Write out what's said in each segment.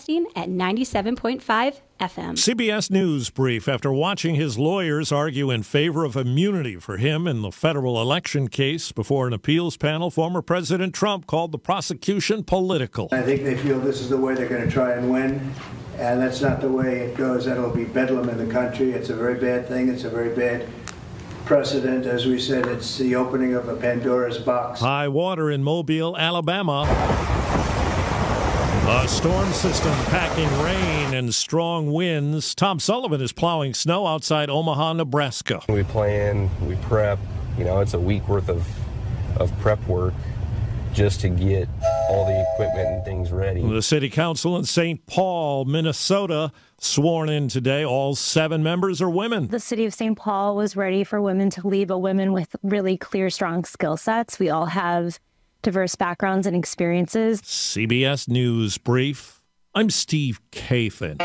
broadcasting at 97.5 FM. CBS News brief. After watching his lawyers argue in favor of immunity for him in the federal election case before an appeals panel, former President Trump called the prosecution political. I think they feel this is the way they're going to try and win, and that's not the way it goes. That'll be bedlam in the country. It's a very bad thing. It's a very bad precedent. As we said, it's the opening of a Pandora's box. High water in Mobile, Alabama. A storm system packing rain and strong winds. Tom Sullivan is plowing snow outside Omaha, Nebraska. We plan, we prep. It's a week worth of prep work just to get all the equipment and things ready. The city council in St. Paul, Minnesota, sworn in today. All 7 members are women. The city of St. Paul was ready for women to lead, but women with really clear, strong skill sets. We all have diverse backgrounds and experiences. CBS News brief. I'm Steve Kathan.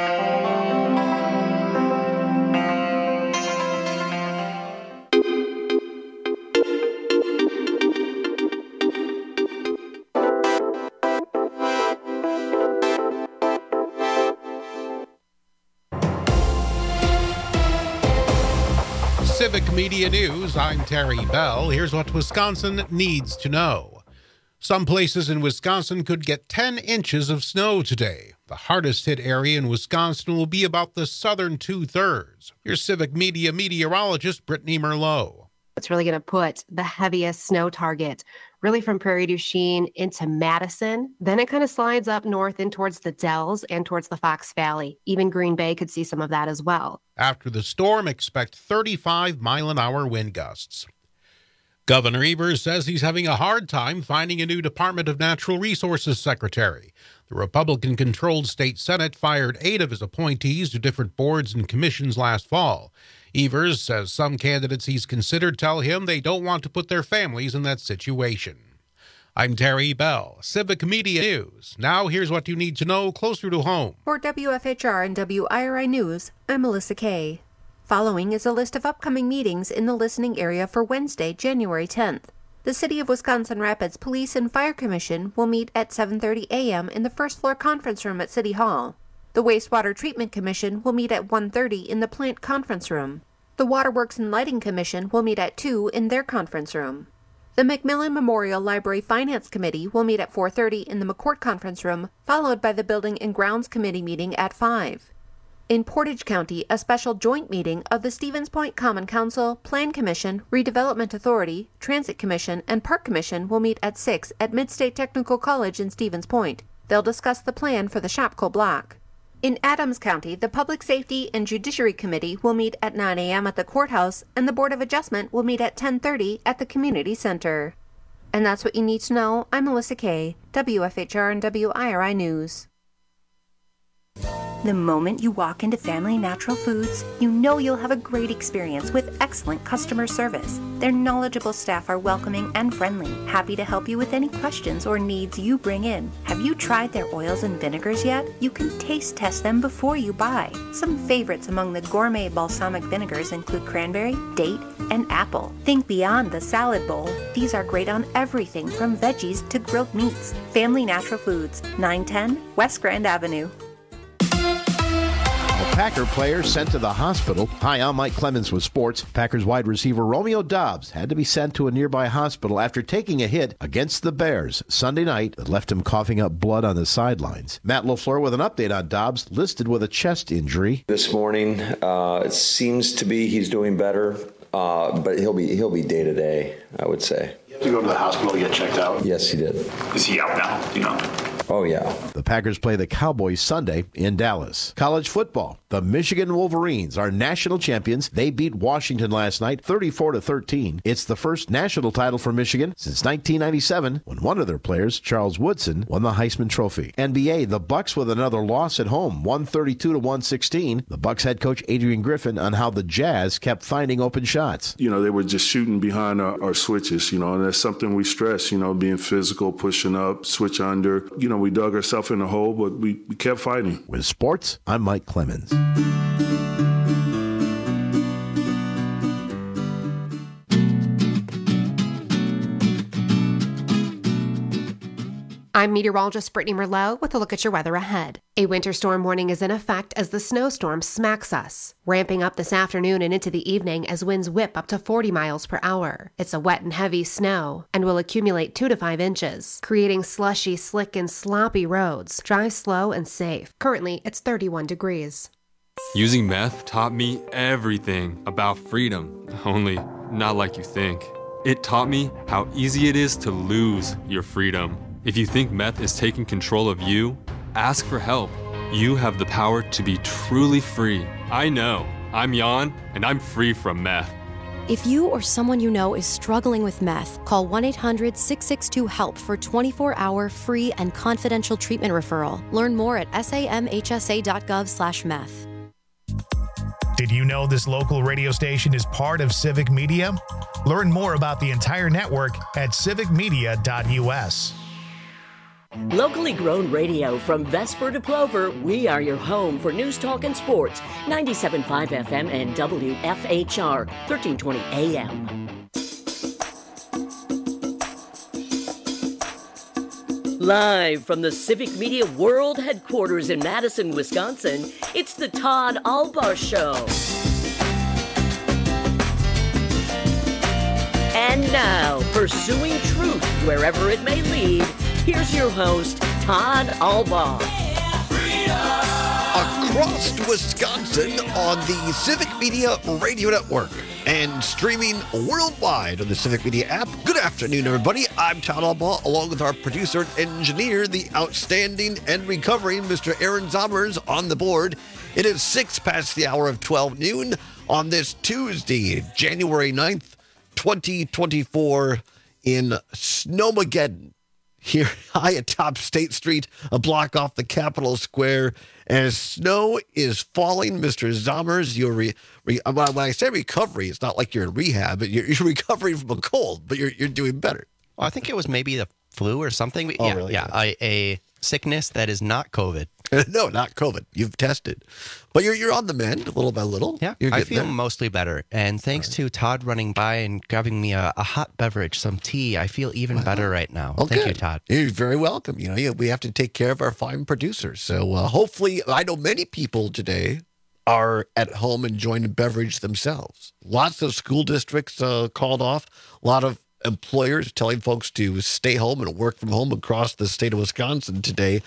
Civic Media News, I'm Terry Bell. Here's what Wisconsin needs to know. Some places in Wisconsin could get 10 inches of snow today. The hardest hit area in Wisconsin will be about the southern 2/3. Here's Civic Media meteorologist Brittany Merlot. It's really going to put the heaviest snow target really from Prairie du Chien into Madison. Then it kind of slides up north in towards the Dells and towards the Fox Valley. Even Green Bay could see some of that as well. After the storm, expect 35-mile-an-hour wind gusts. Governor Evers says he's having a hard time finding a new Department of Natural Resources secretary. The Republican-controlled state Senate fired 8 of his appointees to different boards and commissions last fall. Evers says some candidates he's considered tell him they don't want to put their families in that situation. I'm Terry Bell, Civic Media News. Now here's what you need to know closer to home. For WFHR and WIRI News, I'm Melissa Kay. Following is a list of upcoming meetings in the listening area for Wednesday, January 10th. The City of Wisconsin Rapids Police and Fire Commission will meet at 7:30 a.m. in the first-floor conference room at City Hall. The Wastewater Treatment Commission will meet at 1:30 in the plant conference room. The Waterworks and Lighting Commission will meet at 2 in their conference room. The McMillan Memorial Library Finance Committee will meet at 4:30 in the McCourt conference room, followed by the Building and Grounds Committee meeting at 5. In Portage County, a special joint meeting of the Stevens Point Common Council, Plan Commission, Redevelopment Authority, Transit Commission, and Park Commission will meet at 6 at Midstate Technical College in Stevens Point. They'll discuss the plan for the Shopko block. In Adams County, the Public Safety and Judiciary Committee will meet at 9 a.m. at the courthouse, and the Board of Adjustment will meet at 10:30 at the Community Center. And that's what you need to know. I'm Melissa Kay, WFHR and WIRI News. The moment you walk into Family Natural Foods, you know you'll have a great experience with excellent customer service. Their knowledgeable staff are welcoming and friendly, happy to help you with any questions or needs you bring in. Have you tried their oils and vinegars yet? You can taste test them before you buy. Some favorites among the gourmet balsamic vinegars include cranberry, date, and apple. Think beyond the salad bowl. These are great on everything from veggies to grilled meats. Family Natural Foods, 910 West Grand Avenue. Packer player sent to the hospital. Hi, I'm Mike Clemens with sports. Packers wide receiver Romeo Doubs had to be sent to a nearby hospital after taking a hit against the Bears Sunday night that left him coughing up blood on the sidelines. Matt LaFleur with an update on Doubs, listed with a chest injury. This morning, it seems to be he's doing better, but he'll be day to day, I would say. You have to go to the hospital to get checked out? Yes, he did. Is he out now? Do you know? Oh, yeah. The Packers play the Cowboys Sunday in Dallas. College football. The Michigan Wolverines are national champions. They beat Washington last night, 34-13. It's the first national title for Michigan since 1997, when one of their players, Charles Woodson, won the Heisman Trophy. NBA, the Bucks with another loss at home, 132-116. The Bucks head coach Adrian Griffin on how the Jazz kept finding open shots. They were just shooting behind our switches, and that's something we stress, being physical, pushing up, switch under. We dug ourselves in a hole, but we kept fighting. With sports, I'm Mike Clemens. I'm meteorologist Brittany Merlot with a look at your weather ahead. A winter storm warning is in effect as the snowstorm smacks us, ramping up this afternoon and into the evening as winds whip up to 40 miles per hour. It's a wet and heavy snow and will accumulate 2 to 5 inches, creating slushy, slick, and sloppy roads. Drive slow and safe. Currently, it's 31 degrees. Using meth taught me everything about freedom, only not like you think. It taught me how easy it is to lose your freedom. If you think meth is taking control of you, ask for help. You have the power to be truly free. I know. I'm Jan, and I'm free from meth. If you or someone you know is struggling with meth, call 1-800-662-HELP for 24-hour free and confidential treatment referral. Learn more at samhsa.gov/meth. Did you know this local radio station is part of Civic Media? Learn more about the entire network at civicmedia.us. Locally grown radio from Vesper to Plover, we are your home for news, talk, and sports. 97.5 FM and WFHR, 1320 AM. Live from the Civic Media World Headquarters in Madison, Wisconsin, it's the Todd Albar Show. And now, pursuing truth wherever it may lead, here's your host, Todd Albar. Across Wisconsin on the Civic Media Radio Network and streaming worldwide on the Civic Media app. Good afternoon, everybody. I'm Todd Albaugh, along with our producer and engineer, the outstanding and recovering Mr. Aaron Zommers on the board. It is 6 past the hour of 12 noon on this Tuesday, January 9th, 2024 in Snowmageddon, here high atop State Street, a block off the Capitol Square, as snow is falling. Mr. Zommers, when I say recovery, it's not like you're in rehab, but you're recovering from a cold, but you're doing better. Well, I think it was maybe the flu or something. Oh, really? Yeah, a sickness that is not COVID. No, not COVID. You've tested. But you're on the mend little by little. Yeah, I feel mostly better. And thanks to Todd running by and grabbing me a hot beverage, some tea, I feel even better right now. Oh, Thank good. you, Todd. You're very welcome. We have to take care of our fine producers. So hopefully, I know many people today are at home enjoying a beverage themselves. Lots of school districts called off. A lot of employers telling folks to stay home and work from home across the state of Wisconsin today.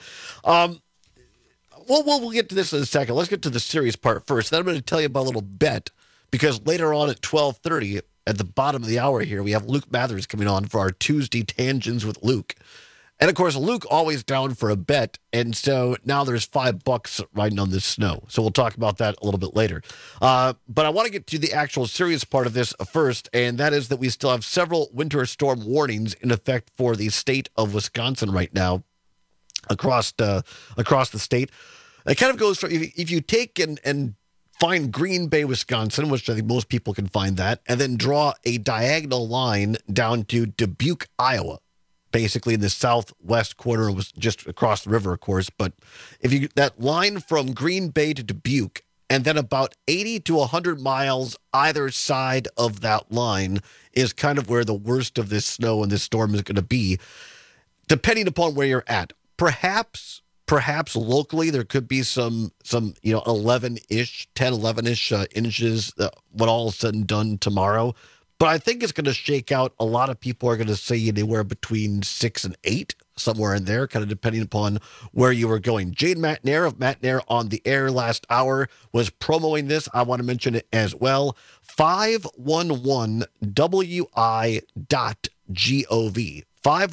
We'll get to this in a second. Let's get to the serious part first. Then I'm going to tell you about a little bet, because later on at 12:30, at the bottom of the hour here, we have Luke Mathers coming on for our Tuesday Tangents with Luke. And, of course, Luke always down for a bet, and so now there's $5 riding on this snow. So we'll talk about that a little bit later. But I want to get to the actual serious part of this first, and that is that we still have several winter storm warnings in effect for the state of Wisconsin right now across the state. It kind of goes from, if you take and find Green Bay, Wisconsin, which I think most people can find that, and then draw a diagonal line down to Dubuque, Iowa, basically in the southwest corner. It was just across the river, of course. But if you that line from Green Bay to Dubuque, and then about 80 to 100 miles either side of that line is kind of where the worst of this snow and this storm is going to be, depending upon where you're at. Perhaps locally there could be some 11-ish inches when all is said and done tomorrow. But I think it's going to shake out. A lot of people are going to say anywhere between 6 and 8, somewhere in there, kind of depending upon where you were going. Jade Matnair of Matnair on the Air last hour was promoting this. I want to mention it as well. 511wi.gov.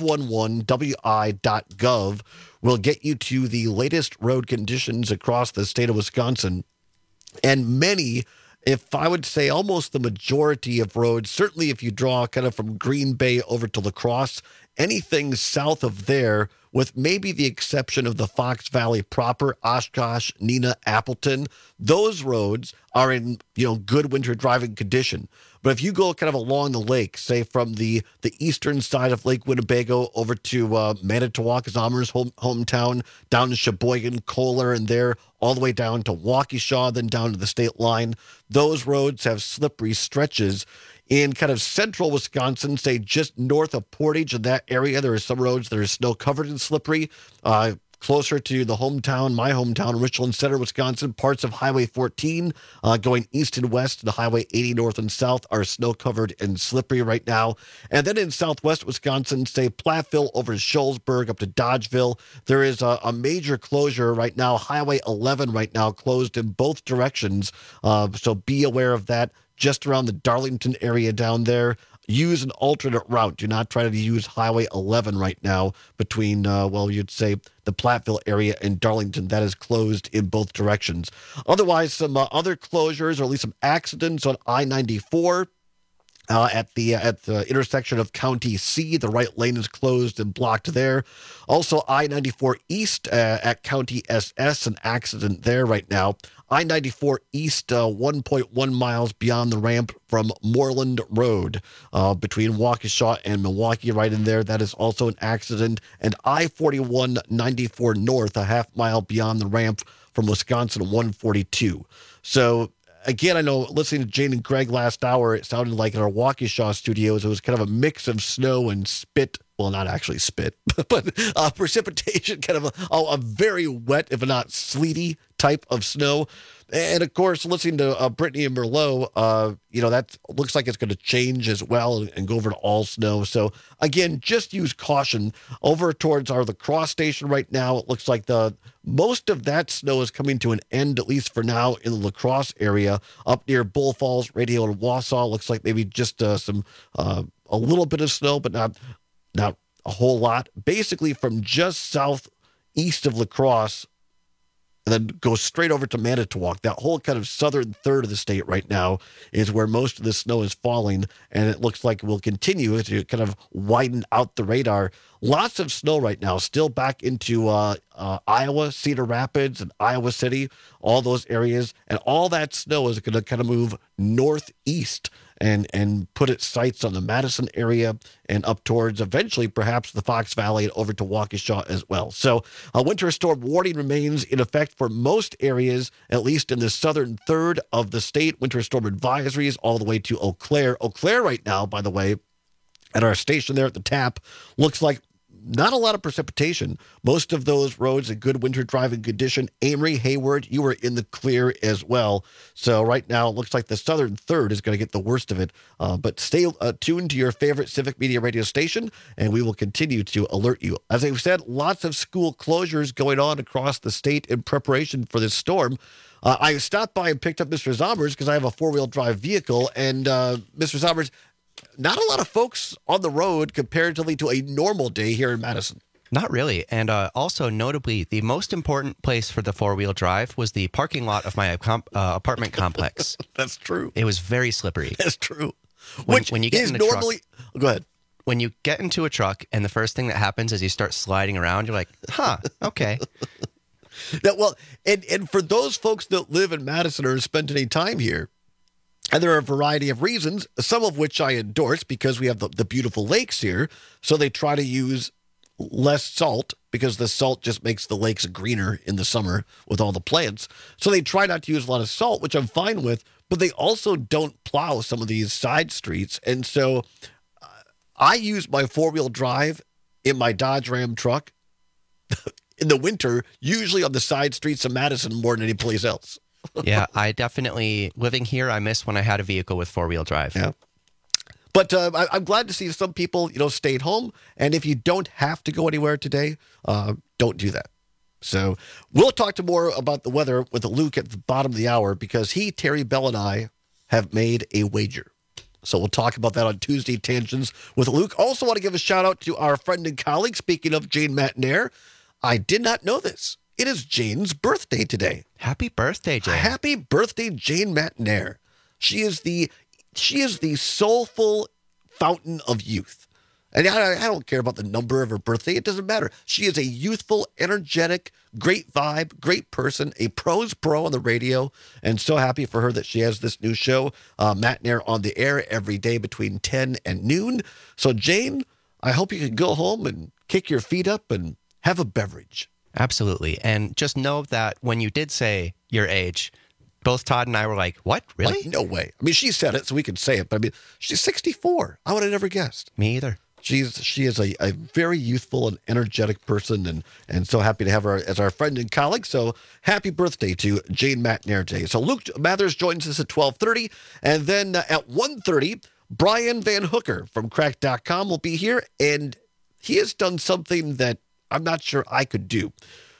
511wi.gov will get you to the latest road conditions across the state of Wisconsin. And many, if I would say almost the majority of roads, certainly if you draw kind of from Green Bay over to La Crosse, anything south of there, with maybe the exception of the Fox Valley proper, Oshkosh, Neenah, Appleton, those roads are in good winter driving condition. But if you go kind of along the lake, say from the eastern side of Lake Winnebago over to Manitowoc, Zommers' hometown, down to Sheboygan, Kohler, and there all the way down to Waukesha, then down to the state line, those roads have slippery stretches. In kind of central Wisconsin, say just north of Portage, in that area, there are some roads that are snow covered and slippery. Closer to my hometown, Richland Center, Wisconsin, parts of Highway 14 going east and west to Highway 80 north and south are snow-covered and slippery right now. And then in southwest Wisconsin, say Platteville over to Shullsburg up to Dodgeville, there is a major closure right now. Highway 11 right now closed in both directions, so be aware of that. Just around the Darlington area down there. Use an alternate route. Do not try to use Highway 11 right now between, you'd say the Platteville area and Darlington. That is closed in both directions. Otherwise, some other closures, or at least some accidents on I-94. At the intersection of County C, the right lane is closed and blocked there. Also, I-94 East at County SS, an accident there right now. I-94 East, 1.1 miles beyond the ramp from Moreland Road between Waukesha and Milwaukee, right in there. That is also an accident. And I-41 94 North, a half mile beyond the ramp from Wisconsin 142. So, again, I know listening to Jane and Greg last hour, it sounded like in our Waukesha studios, it was kind of a mix of snow and spit. Well, not actually spit, but precipitation, kind of a very wet, if not sleety type of snow. And, of course, listening to Brittany and Merlot, that looks like it's going to change as well and go over to all snow. So, again, just use caution. Over towards our La Crosse station right now, it looks like most of that snow is coming to an end, at least for now, in the La Crosse area. Up near Bull Falls, Radio, and Wausau, looks like maybe just a little bit of snow, but not a whole lot. Basically, from just southeast of La Crosse, and then go straight over to Manitowoc. That whole kind of southern third of the state right now is where most of the snow is falling, and it looks like it will continue to kind of widen out the radar. Lots of snow right now, still back into Iowa, Cedar Rapids, and Iowa City, all those areas. And all that snow is going to kind of move northeast and put its sights on the Madison area and up towards eventually perhaps the Fox Valley and over to Waukesha as well. So a winter storm warning remains in effect for most areas, at least in the southern third of the state. Winter storm advisories all the way to Eau Claire. Eau Claire right now, by the way, at our station there at the tap, looks like not a lot of precipitation. Most of those roads in good winter driving condition. Amory, Hayward, you were in the clear as well. So right now, it looks like the southern third is going to get the worst of it. But stay tuned to your favorite Civic Media radio station, and we will continue to alert you. As I said, lots of school closures going on across the state in preparation for this storm. I stopped by and picked up Mr. Zommers because I have a four-wheel drive vehicle. And Mr. Zommers, not a lot of folks on the road comparatively to a normal day here in Madison. Not really. And also, notably, the most important place for the four-wheel drive was the parking lot of my apartment complex. That's true. It was very slippery. That's true. When you get in a normally... truck, go ahead. When you get into a truck and the first thing that happens is you start sliding around, you're like, okay. Yeah, well, and for those folks that live in Madison or spend any time here, and there are a variety of reasons, some of which I endorse because we have the beautiful lakes here. So they try to use less salt because the salt just makes the lakes greener in the summer with all the plants. So they try not to use a lot of salt, which I'm fine with, but they also don't plow some of these side streets. And so I use my four-wheel drive in my Dodge Ram truck in the winter, usually on the side streets of Madison more than any place else. Yeah, I definitely, living here, I miss when I had a vehicle with four-wheel drive. Yeah. But I'm glad to see some people, stayed home. And if you don't have to go anywhere today, don't do that. So we'll talk more about the weather with Luke at the bottom of the hour because Terry Bell, and I have made a wager. So we'll talk about that on Tuesday Tangents with Luke. Also want to give a shout out to our friend and colleague, speaking of Jane Matnair. I did not know this. It is Jane's birthday today. Happy birthday, Jane. Happy birthday, Jane Matnair. She is the soulful fountain of youth. And I don't care about the number of her birthday. It doesn't matter. She is a youthful, energetic, great vibe, great person, a pro's pro on the radio, and so happy for her that she has this new show, Matnair on the Air, every day between 10 and noon. So, Jane, I hope you can go home and kick your feet up and have a beverage. Absolutely. And just know that when you did say your age, both Todd and I were like, what? Really? Like, no way. I mean, she said it, so we could say it, but I mean, she's 64. I would have never guessed. Me either. She is a very youthful and energetic person, and so happy to have her as our friend and colleague. So happy birthday to Jane McNerney. So Luke Mathers joins us at 12:30, and then at 1:30, Brian Van Hooker from Cracked.com will be here, and he has done something that I'm not sure I could do.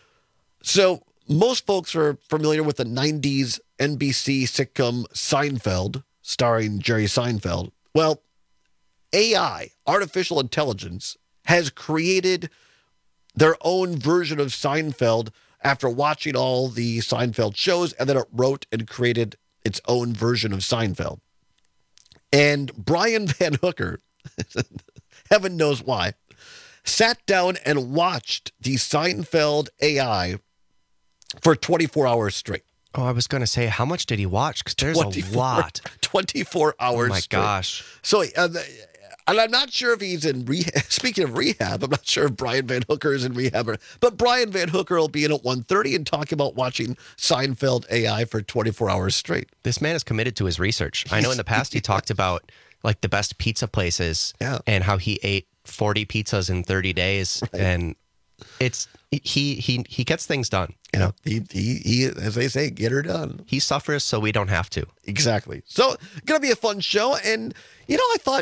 So most folks are familiar with the 90s NBC sitcom Seinfeld, starring Jerry Seinfeld. Well, AI, artificial intelligence, has created their own version of Seinfeld after watching all the Seinfeld shows, and then it wrote and created its own version of Seinfeld. And Brian Van Hooker, heaven knows why, sat down and watched the Seinfeld AI for 24 hours straight. Oh, I was going to say, how much did he watch? Because there's a lot. 24 hours Oh, my straight. gosh. So, and I'm not sure if he's in rehab. Speaking of rehab, I'm not sure if Brian Van Hooker is in rehab. But Brian Van Hooker will be in at 1:30 and talk about watching Seinfeld AI for 24 hours straight. This man is committed to his research. I know in the past he talked about like the best pizza places and how he ate 40 pizzas in 30 days. Right. And it's he gets things done. You know, he as they say, get her done. He suffers so we don't have to. Exactly. So gonna be a fun show. And I thought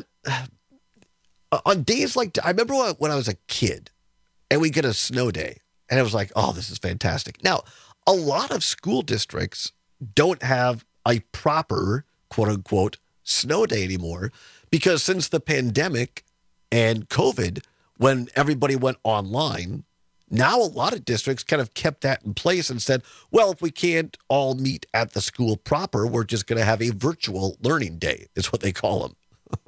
on days like I remember when I was a kid and we get a snow day and it was like, oh, this is fantastic. Now, a lot of school districts don't have a proper quote unquote snow day anymore because since the pandemic and COVID, when everybody went online, now a lot of districts kind of kept that in place and said, well, if we can't all meet at the school proper, we're just going to have a virtual learning day, is what they call them.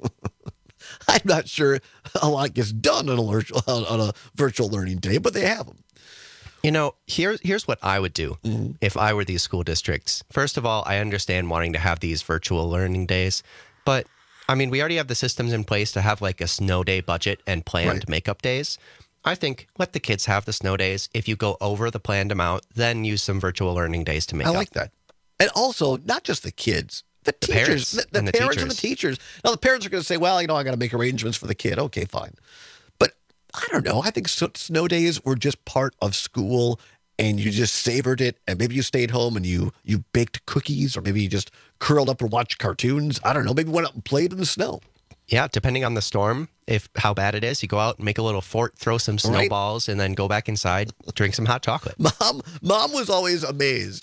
I'm not sure a lot gets done on a virtual learning day, but they have them. You know, here's what I would do if I were these school districts. First of all, I understand wanting to have these virtual learning days, but I mean, we already have the systems in place to have like a snow day budget and planned makeup days. I think let the kids have the snow days. If you go over the planned amount, then use some virtual learning days to make up. I like that. And also, not just the kids, the teachers, the parents and the teachers. Now, the parents are going to say, well, I got to make arrangements for the kid. Okay, fine. But I don't know. I think snow days were just part of school and you just savored it. And maybe you stayed home and you baked cookies, or maybe you just curled up and watched cartoons. I don't know. Maybe went out and played in the snow. Yeah, depending on the storm, how bad it is, you go out and make a little fort, throw some snowballs, and then go back inside, drink some hot chocolate. Mom was always amazed.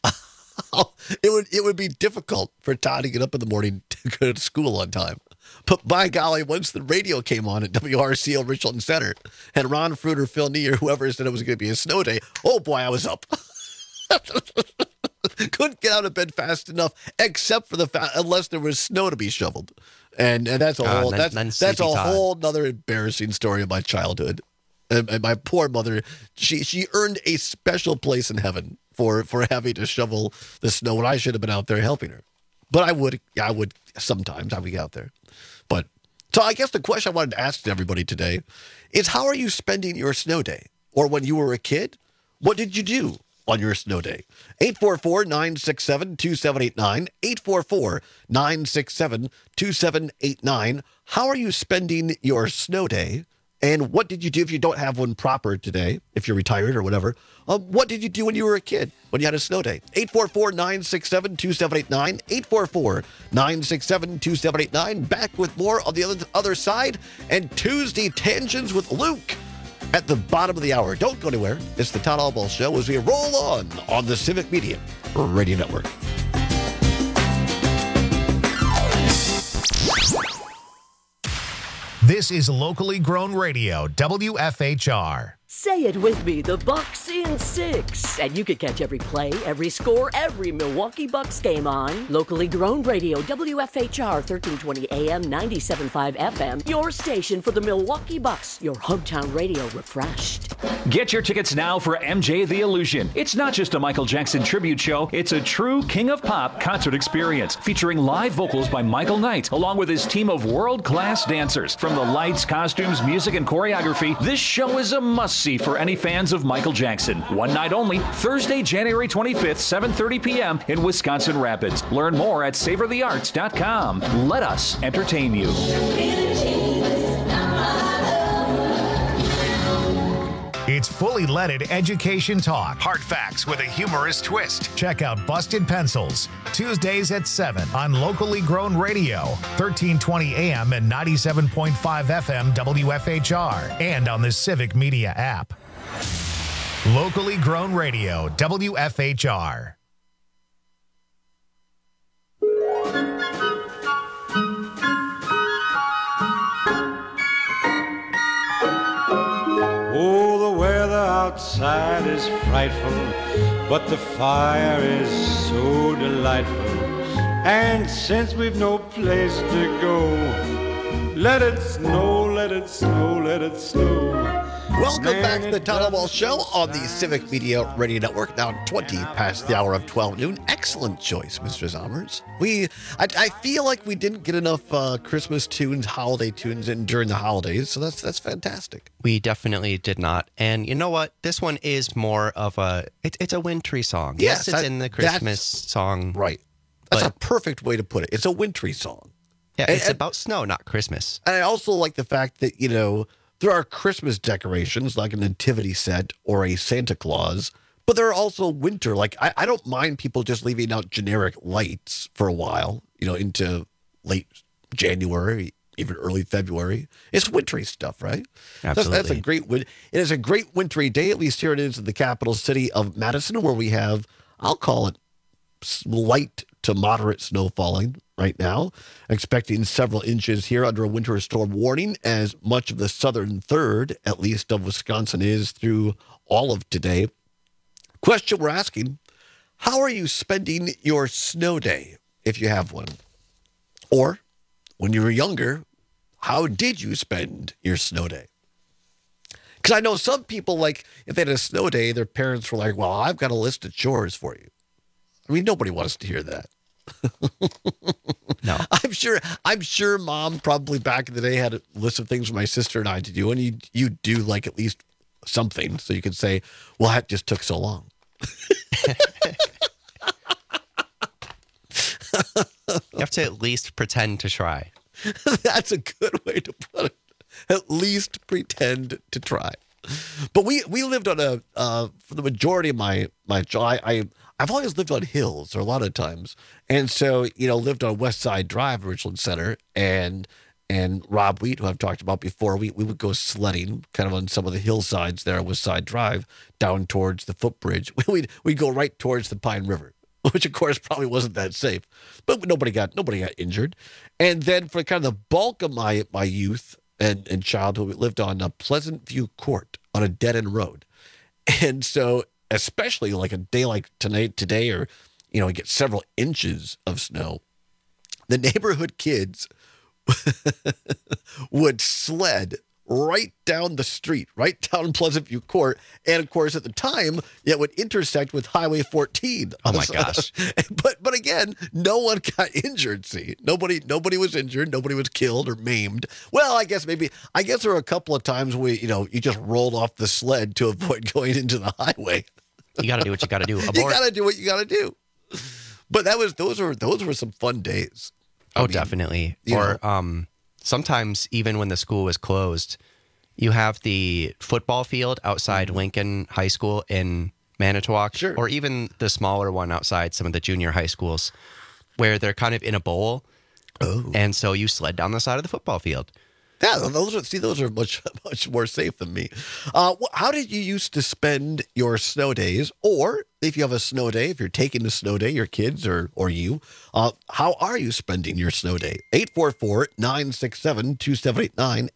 It would be difficult for Todd to get up in the morning to go to school on time. But by golly, once the radio came on at WRCO Richland Center, and Ron Fruiter, Phil Nee, or whoever said it was going to be a snow day, oh boy, I was up. Couldn't get out of bed fast enough, except for unless there was snow to be shoveled. And that's a whole that's a whole other embarrassing story of my childhood. And my poor mother, she earned a special place in heaven for having to shovel the snow when I should have been out there helping her. But I would sometimes I would get out there. But so I guess the question I wanted to ask to everybody today is, how are you spending your snow day? Or when you were a kid, what did you do on your snow day? 844-967-2789. 844-967-2789. How are you spending your snow day? And what did you do if you don't have one proper today, if you're retired or whatever? What did you do when you were a kid, when you had a snow day? 844-967-2789. 844-967-2789. Back with more on the other side. And Tuesday Tangents with Luke at the bottom of the hour. Don't go anywhere. It's the Todd Albaugh Show as we roll on the Civic Media Radio Network. This is locally grown radio, WFHR. Say it with me, the Bucks in 6. And you can catch every play, every score, every Milwaukee Bucks game on locally grown radio, WFHR 1320 AM, 97.5 FM, your station for the Milwaukee Bucks, your hometown radio refreshed. Get your tickets now for MJ the Illusion. It's not just a Michael Jackson tribute show, it's a true King of Pop concert experience featuring live vocals by Michael Knight, along with his team of world-class dancers. From the lights, costumes, music, and choreography, this show is a must-see free for any fans of Michael Jackson. One night only, Thursday, January 25th, 7:30 p.m. in Wisconsin Rapids. Learn more at savorthearts.com. Let us entertain you. It's fully leaded education talk. Hard facts with a humorous twist. Check out Busted Pencils. Tuesdays at 7 on locally grown radio. 1320 AM and 97.5 FM WFHR. And on the Civic Media app. Locally grown radio, WFHR. Oh, the weather outside is frightful, but the fire is so delightful. And since we've no place to go, let it snow, let it snow, let it snow. Welcome back to the Tunnel Ball Show on the Civic Media Radio Network, now 20 past the hour of 12 noon. Excellent choice, Mr. Zommers. I feel like we didn't get enough Christmas tunes, holiday tunes in during the holidays, so that's fantastic. We definitely did not. And you know what? This one is more of it's a wintry song. Yes, it's in the Christmas song. Right. That's a perfect way to put it. It's a wintry song. Yeah, it's about snow, not Christmas. And I also like the fact that, there are Christmas decorations like a nativity set or a Santa Claus, but there are also winter. Like, I don't mind people just leaving out generic lights for a while, into late January, even early February. It's wintry stuff, right? Absolutely. That's a great it is a great wintry day. At least here it is in the capital city of Madison, where we have, I'll call it, light to moderate snow falling right now. Expecting several inches here under a winter storm warning, as much of the southern third, at least, of Wisconsin is through all of today. Question we're asking: how are you spending your snow day, if you have one? Or, when you were younger, how did you spend your snow day? Because I know some people, like, if they had a snow day, their parents were like, well, I've got a list of chores for you. I mean, nobody wants to hear that. No. I'm sure Mom probably back in the day had a list of things for my sister and I to do, and you do like at least something, so you could say, well, that just took so long. You have to at least pretend to try. That's a good way to put it. At least pretend to try. But we lived on for the majority of my I've always lived on hills, or a lot of times. And so, lived on West Side Drive, Richland Center, and Rob Wheat, who I've talked about before, we would go sledding kind of on some of the hillsides there on West Side Drive down towards the footbridge. We'd go right towards the Pine River, which of course probably wasn't that safe, but nobody got injured. And then for kind of the bulk of my youth and childhood, we lived on a Pleasant View Court on a dead-end road. And so, especially like a day like today, or, we get several inches of snow, the neighborhood kids would sled right down the street, right down Pleasant View Court. And of course, at the time, it would intersect with Highway 14. Oh my gosh. But again, no one got injured, see. Nobody was injured. Nobody was killed or maimed. Well, I guess there were a couple of times where, you just rolled off the sled to avoid going into the highway. You got to do what you got to do. You got to do what you got to do. But those were some fun days. Definitely. Or sometimes even when the school was closed, you have the football field outside Lincoln High School in Manitowoc, or even the smaller one outside some of the junior high schools, where they're kind of in a bowl. Oh. And so you sled down the side of the football field. Yeah, those are much more safe than me. How did you used to spend your snow days? Or if you have a snow day, if you're taking a snow day, your kids or you, how are you spending your snow day? 844-967-2789,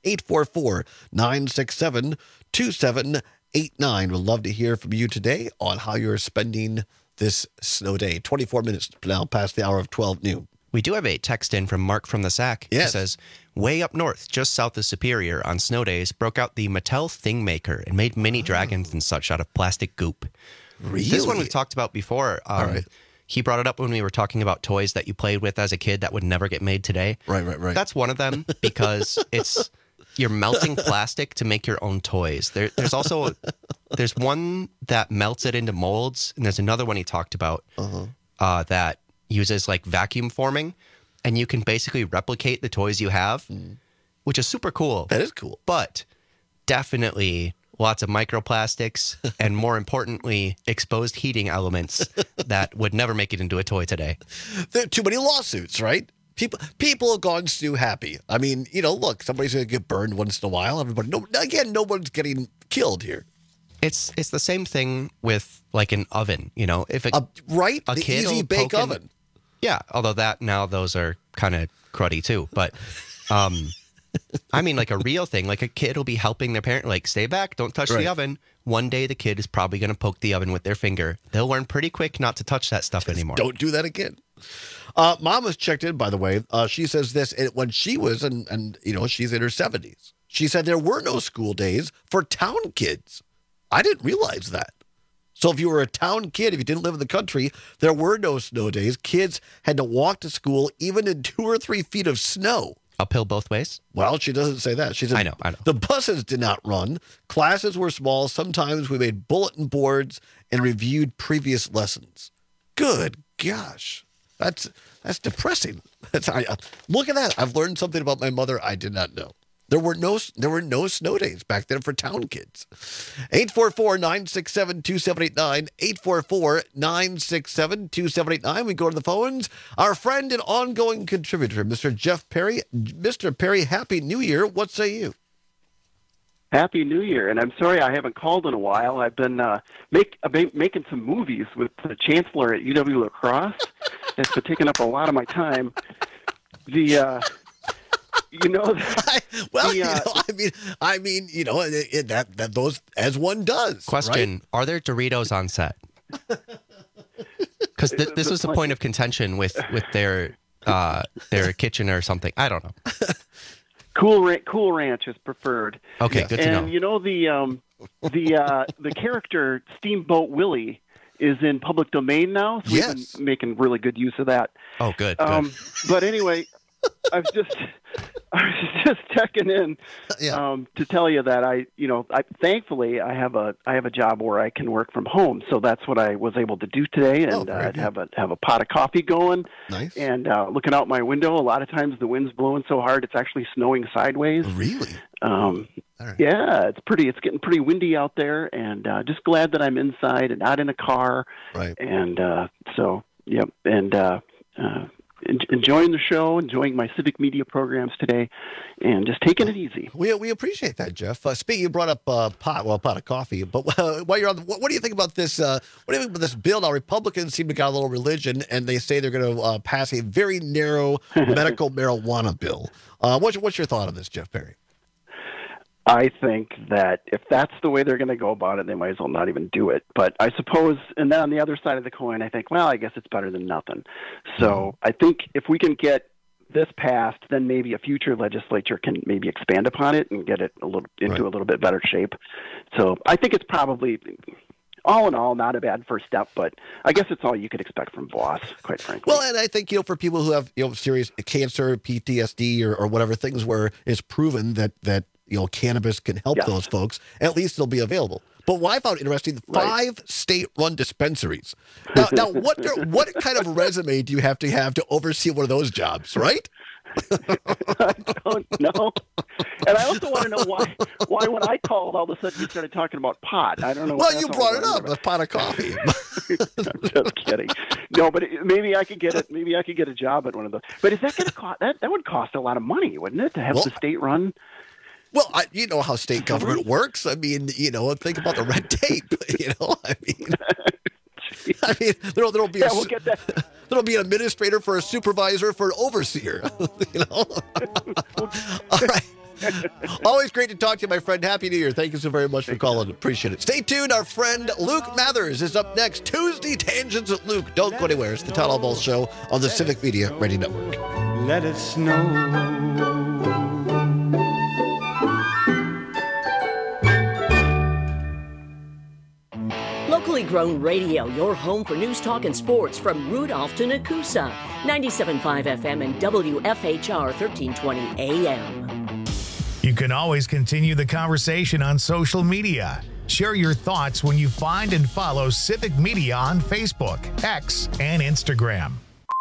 844-967-2789. We'd love to hear from you today on how you're spending this snow day. 24 minutes now past the hour of 12 noon. We do have a text in from Mark from the Sac. Yes. He says, way up north, just south of Superior, on snow days, broke out the Mattel Thing Maker and made mini dragons and such out of plastic goop. Really? This one we've talked about before. All right. He brought it up when we were talking about toys that you played with as a kid that would never get made today. Right. That's one of them because it's you're melting plastic to make your own toys. There's also there's one that melts it into molds, and there's another one he talked about that uses like vacuum forming, and you can basically replicate the toys you have, which is super cool. That is cool. But definitely lots of microplastics and, more importantly, exposed heating elements that would never make it into a toy today. There are too many lawsuits, right? People have gone too happy. I mean, look, somebody's going to get burned once in a while. No one's getting killed here. It's the same thing with like an oven, if it right, a the kid easy bake oven. Yeah, although those are kind of cruddy too. But I mean, like a real thing, like a kid will be helping their parent, like, stay back, don't touch the oven. One day the kid is probably going to poke the oven with their finger. They'll learn pretty quick not to touch that stuff anymore. Don't do that again. Mama's checked in, by the way. She says this, when she was, and she's in her 70s. She said there were no school days for town kids. I didn't realize that. So if you were a town kid, if you didn't live in the country, there were no snow days. Kids had to walk to school even in 2 or 3 feet of snow. Uphill both ways? Well, she doesn't say that. She said, I know. The buses did not run. Classes were small. Sometimes we made bulletin boards and reviewed previous lessons. Good gosh. That's depressing. Look at that. I've learned something about my mother I did not know. There were no snow days back then for town kids. 844-967-2789. 844-967-2789. We go to the phones. Our friend and ongoing contributor, Mr. Jeff Perry. Mr. Perry, Happy New Year. What say you? Happy New Year. And I'm sorry I haven't called in a while. I've been making some movies with the chancellor at UW La Crosse. It's been taking up a lot of my time. Those as one does. Question: right? Are there Doritos on set? Because this was the point of contention with their kitchen or something. I don't know. Cool Ranch is preferred. Okay, good to know. And the character Steamboat Willie is in public domain now. So we've been making really good use of that. Oh, good. But anyway, I was just checking in to tell you that I thankfully I have a job where I can work from home, so that's what I was able to do today, and have a pot of coffee going. Nice. And looking out my window, a lot of times the wind's blowing so hard it's actually snowing sideways. Really? Right. Yeah, it's getting pretty windy out there, and just glad that I'm inside and not in a car. Right. And enjoying the show, enjoying my civic media programs today, and just taking it easy. We appreciate that, Jeff. Speaking, you brought up a pot of coffee, but while you're on, what do you think about this? What do you think about this bill? Now, Republicans seem to got a little religion, and they say they're going to pass a very narrow medical marijuana bill. What's your thought on this, Jeff Perry? I think that if that's the way they're going to go about it, they might as well not even do it. But I suppose, and then on the other side of the coin, I think, well, I guess it's better than nothing. So I think if we can get this passed, then maybe a future legislature can maybe expand upon it and get it a little bit better shape. So I think it's probably, all in all, not a bad first step, but I guess it's all you could expect from Voss, quite frankly. Well, and I think, for people who have, serious cancer, PTSD, or whatever, things where it's proven that cannabis can help those folks, at least it'll be available. But what I found interesting, 5 state-run dispensaries. Now what kind of resume do you have to oversee one of those jobs, right? I don't know. And I also want to know why when I called, all of a sudden you started talking about pot. I don't know. Well, you brought it up, a pot of coffee. I'm just kidding. No, but maybe I could get it. Maybe I could get a job at one of those. But is that going to cost? That would cost a lot of money, wouldn't it, to have the state run? Well, you know how state government works. I mean, think about the red tape. There'll be we'll get that. There'll be an administrator for a supervisor for an overseer. All right. Always great to talk to you, my friend. Happy New Year. Thank you so very much for calling. Appreciate it. Stay tuned. Our friend Luke Mathers is up next. Tuesday Tangents with Luke. Don't go anywhere. It's the Todd Ball Show on the Civic Media Radio Network. Let it snow. Locally grown radio, your home for news, talk, and sports from Rudolph to Nakusa. 97.5 FM and WFHR 1320 AM. You can always continue the conversation on social media. Share your thoughts when you find and follow Civic Media on Facebook, X, and Instagram.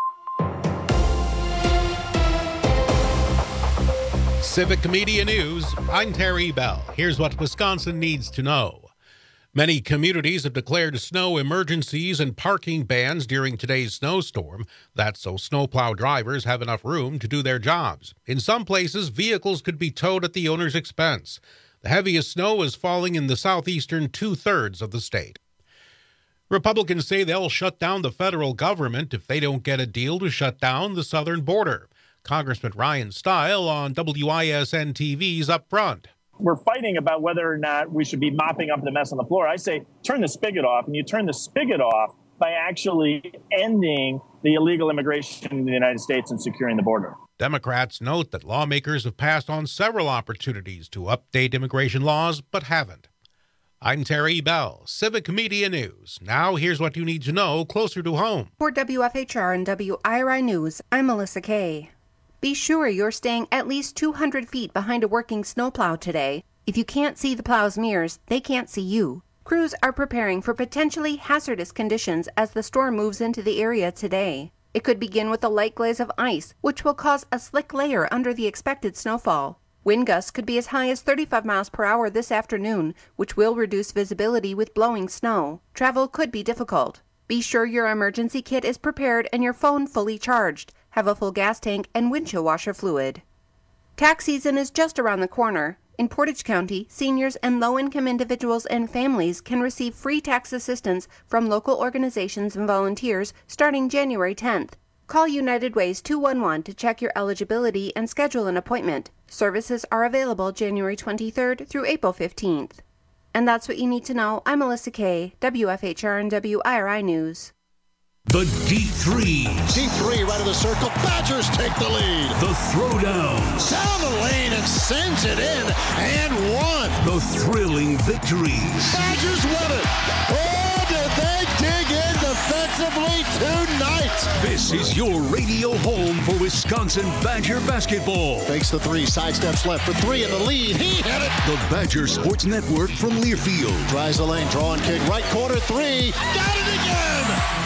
Civic Media News, I'm Terry Bell. Here's what Wisconsin needs to know. Many communities have declared snow emergencies and parking bans during today's snowstorm. That's so snowplow drivers have enough room to do their jobs. In some places, vehicles could be towed at the owner's expense. The heaviest snow is falling in the southeastern two-thirds of the state. Republicans say they'll shut down the federal government if they don't get a deal to shut down the southern border. Congressman Ryan Steil on WISN TV's Up Front. We're fighting about whether or not we should be mopping up the mess on the floor. I say turn the spigot off, and you turn the spigot off by actually ending the illegal immigration in the United States and securing the border. Democrats note that lawmakers have passed on several opportunities to update immigration laws, but haven't. I'm Terry Bell, Civic Media News. Now here's what you need to know closer to home. For WFHR and WIRI News, I'm Melissa Kay. Be sure you're staying at least 200 feet behind a working snowplow today. If you can't see the plow's mirrors, they can't see you. Crews are preparing for potentially hazardous conditions as the storm moves into the area today. It could begin with a light glaze of ice, which will cause a slick layer under the expected snowfall. Wind gusts could be as high as 35 miles per hour this afternoon, which will reduce visibility with blowing snow. Travel could be difficult. Be sure your emergency kit is prepared and your phone fully charged. Have a full gas tank and windshield washer fluid. Tax season is just around the corner. In Portage County, seniors and low-income individuals and families can receive free tax assistance from local organizations and volunteers starting January 10th. Call United Ways 211 to check your eligibility and schedule an appointment. Services are available January 23rd through April 15th. And that's what you need to know. I'm Melissa Kay, WFHR and WIRI News. The Deep Threes. Deep three right of the circle. Badgers take the lead. The Throwdowns. Down the lane and sends it in and one. The thrilling victories. Badgers win it. Oh, did they dig in defensively tonight? This is your radio home for Wisconsin Badger basketball. Fakes the three, sidesteps left for three in the lead. He hit it. The Badger Sports Network from Learfield. Tries the lane, drawing kick, right corner three. Got it again.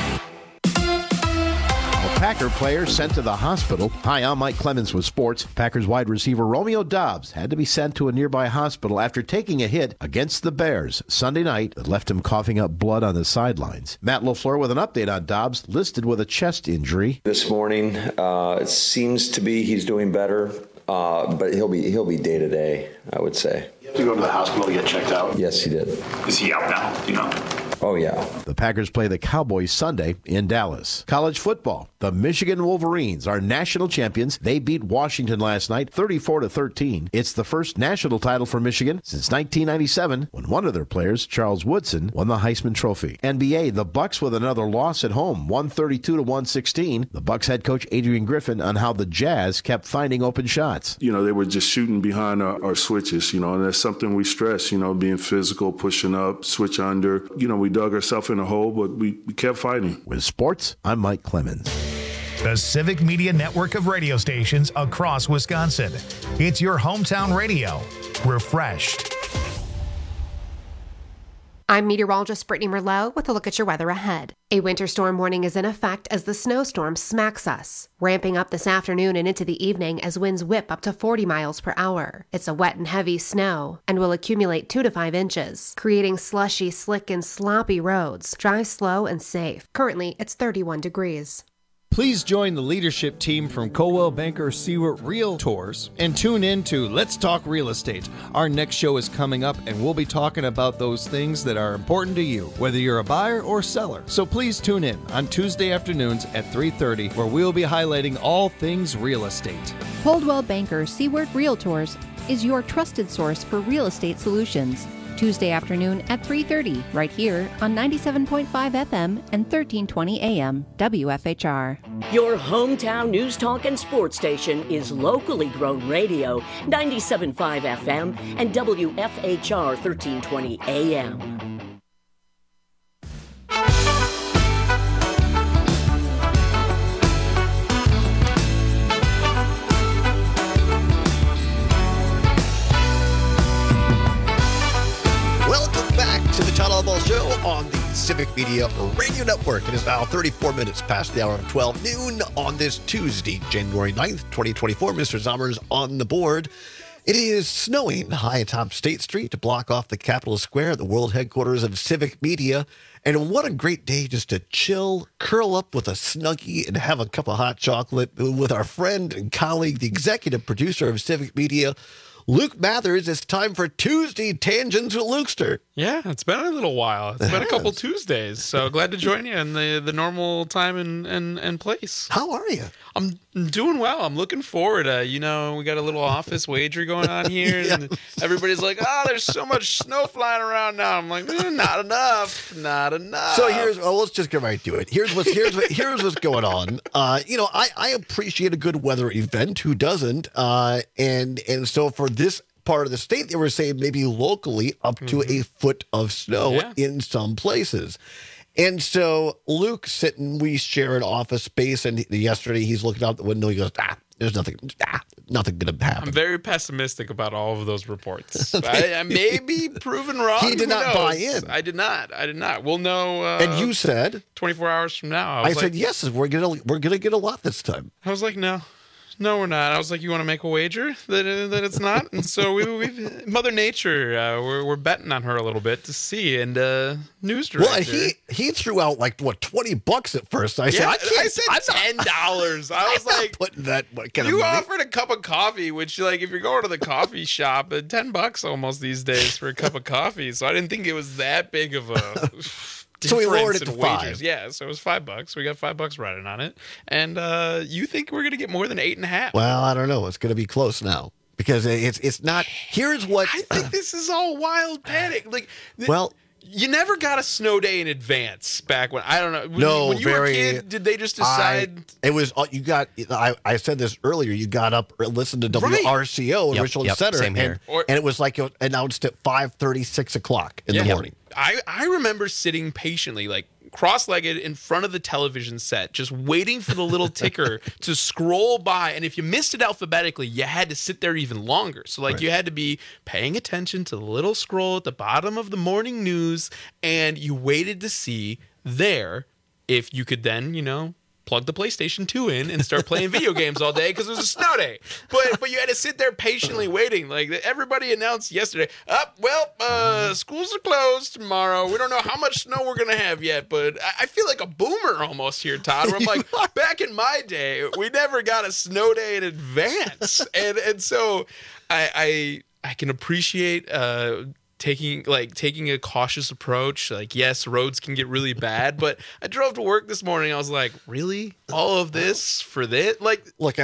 Packer player sent to the hospital. Hi, I'm Mike Clemens with sports. Packers wide receiver Romeo Doubs had to be sent to a nearby hospital after taking a hit against the Bears Sunday night that left him coughing up blood on the sidelines. Matt LaFleur with an update on Doubs, listed with a chest injury. This morning, it seems to be he's doing better, but he'll be day to day, I would say. You have to go to the hospital to get checked out? Yes, he did. Is he out now? Do you know? Oh, yeah. The Packers play the Cowboys Sunday in Dallas. College football. The Michigan Wolverines are national champions. They beat Washington last night, 34-13. It's the first national title for Michigan since 1997, when one of their players, Charles Woodson, won the Heisman Trophy. NBA, the Bucks with another loss at home, 132-116. The Bucks head coach Adrian Griffin on how the Jazz kept finding open shots. You know, they were just shooting behind our switches, and that's something we stress, being physical, pushing up, switch under. We dug ourselves in a hole, but we kept fighting. With sports, I'm Mike Clemens. The Civic Media network of radio stations across Wisconsin. It's your hometown radio. Refreshed. I'm meteorologist Brittany Merlot with a look at your weather ahead. A winter storm warning is in effect as the snowstorm smacks us, ramping up this afternoon and into the evening as winds whip up to 40 miles per hour. It's a wet and heavy snow and will accumulate 2 to 5 inches, creating slushy, slick, and sloppy roads. Drive slow and safe. Currently, it's 31 degrees. Please join the leadership team from Coldwell Banker Seward Realtors and tune in to Let's Talk Real Estate. Our next show is coming up and we'll be talking about those things that are important to you, whether you're a buyer or seller. So please tune in on Tuesday afternoons at 3:30 where we'll be highlighting all things real estate. Coldwell Banker Seward Realtors is your trusted source for real estate solutions. Tuesday afternoon at 3:30, right here on 97.5 FM and 1320 AM, WFHR. Your hometown news talk and sports station is locally grown radio, 97.5 FM and WFHR 1320 AM. Media Radio Network. It is now 34 minutes past the hour of 12 noon on this Tuesday, January 9th, 2024. Mr. Zommers on the board. It is snowing high atop State Street to block off the Capitol Square, the world headquarters of Civic Media. And what a great day just to chill, curl up with a Snuggie, and have a cup of hot chocolate with our friend and colleague, the executive producer of Civic Media, Luke Mathers. It's time for Tuesday Tangents with Lukester. Yeah, it's been a little while. It's been a couple Tuesdays, so glad to join you in the normal time and place. How are you? I'm doing well. I'm looking forward. We got a little office wager going on here, and everybody's like, "Oh, there's so much snow flying around now." I'm like, "Not enough, not enough." So let's just get right to it. Here's what's going on. I appreciate a good weather event. Who doesn't? And so for this part of the state, they were saying maybe locally up to a foot of snow in some places. And so Luke we share an office space, and yesterday he's looking out the window. He goes, there's nothing going to happen. I'm very pessimistic about all of those reports. I may be proven wrong. He did not buy in. I did not. We'll know. And you said 24 hours from now. I said yes. We're gonna get a lot this time. I was like, no, we're not. I was like, you want to make a wager that it's not? And so we've Mother Nature, we're betting on her a little bit to see. And news director. Well, he threw out $20 at first. I said $10. I was like, putting that kind you of money. offered a cup of coffee, which if you're going to the coffee shop, $10 almost these days for a cup of coffee. So I didn't think it was that big of a. So we lowered it to $5. $5. Yeah, so it was $5. We got $5 riding on it. And you think we're going to get more than 8.5? Well, I don't know. It's going to be close now because it's not. Here's what I think this is all wild panic. Well, you never got a snow day in advance back when I don't know. When you were a kid, did they just decide? It was you got. I said this earlier. You got up, listened to WRCO in Richland Center, same here. And it was announced at 5:30, 6 o'clock in the morning. I remember sitting patiently, cross-legged in front of the television set, just waiting for the little ticker to scroll by. And if you missed it alphabetically, you had to sit there even longer. So you had to be paying attention to the little scroll at the bottom of the morning news, and you waited to see there if you could then, plug the PlayStation 2 in and start playing video games all day because it was a snow day. But you had to sit there patiently waiting. Everybody announced yesterday, schools are closed tomorrow. We don't know how much snow we're going to have yet, but I feel like a boomer almost here, Todd, where I'm like, back in my day, we never got a snow day in advance. And so I can appreciate taking a cautious approach. Yes, roads can get really bad, but I drove to work this morning. I was like, really? All of this for this? Look,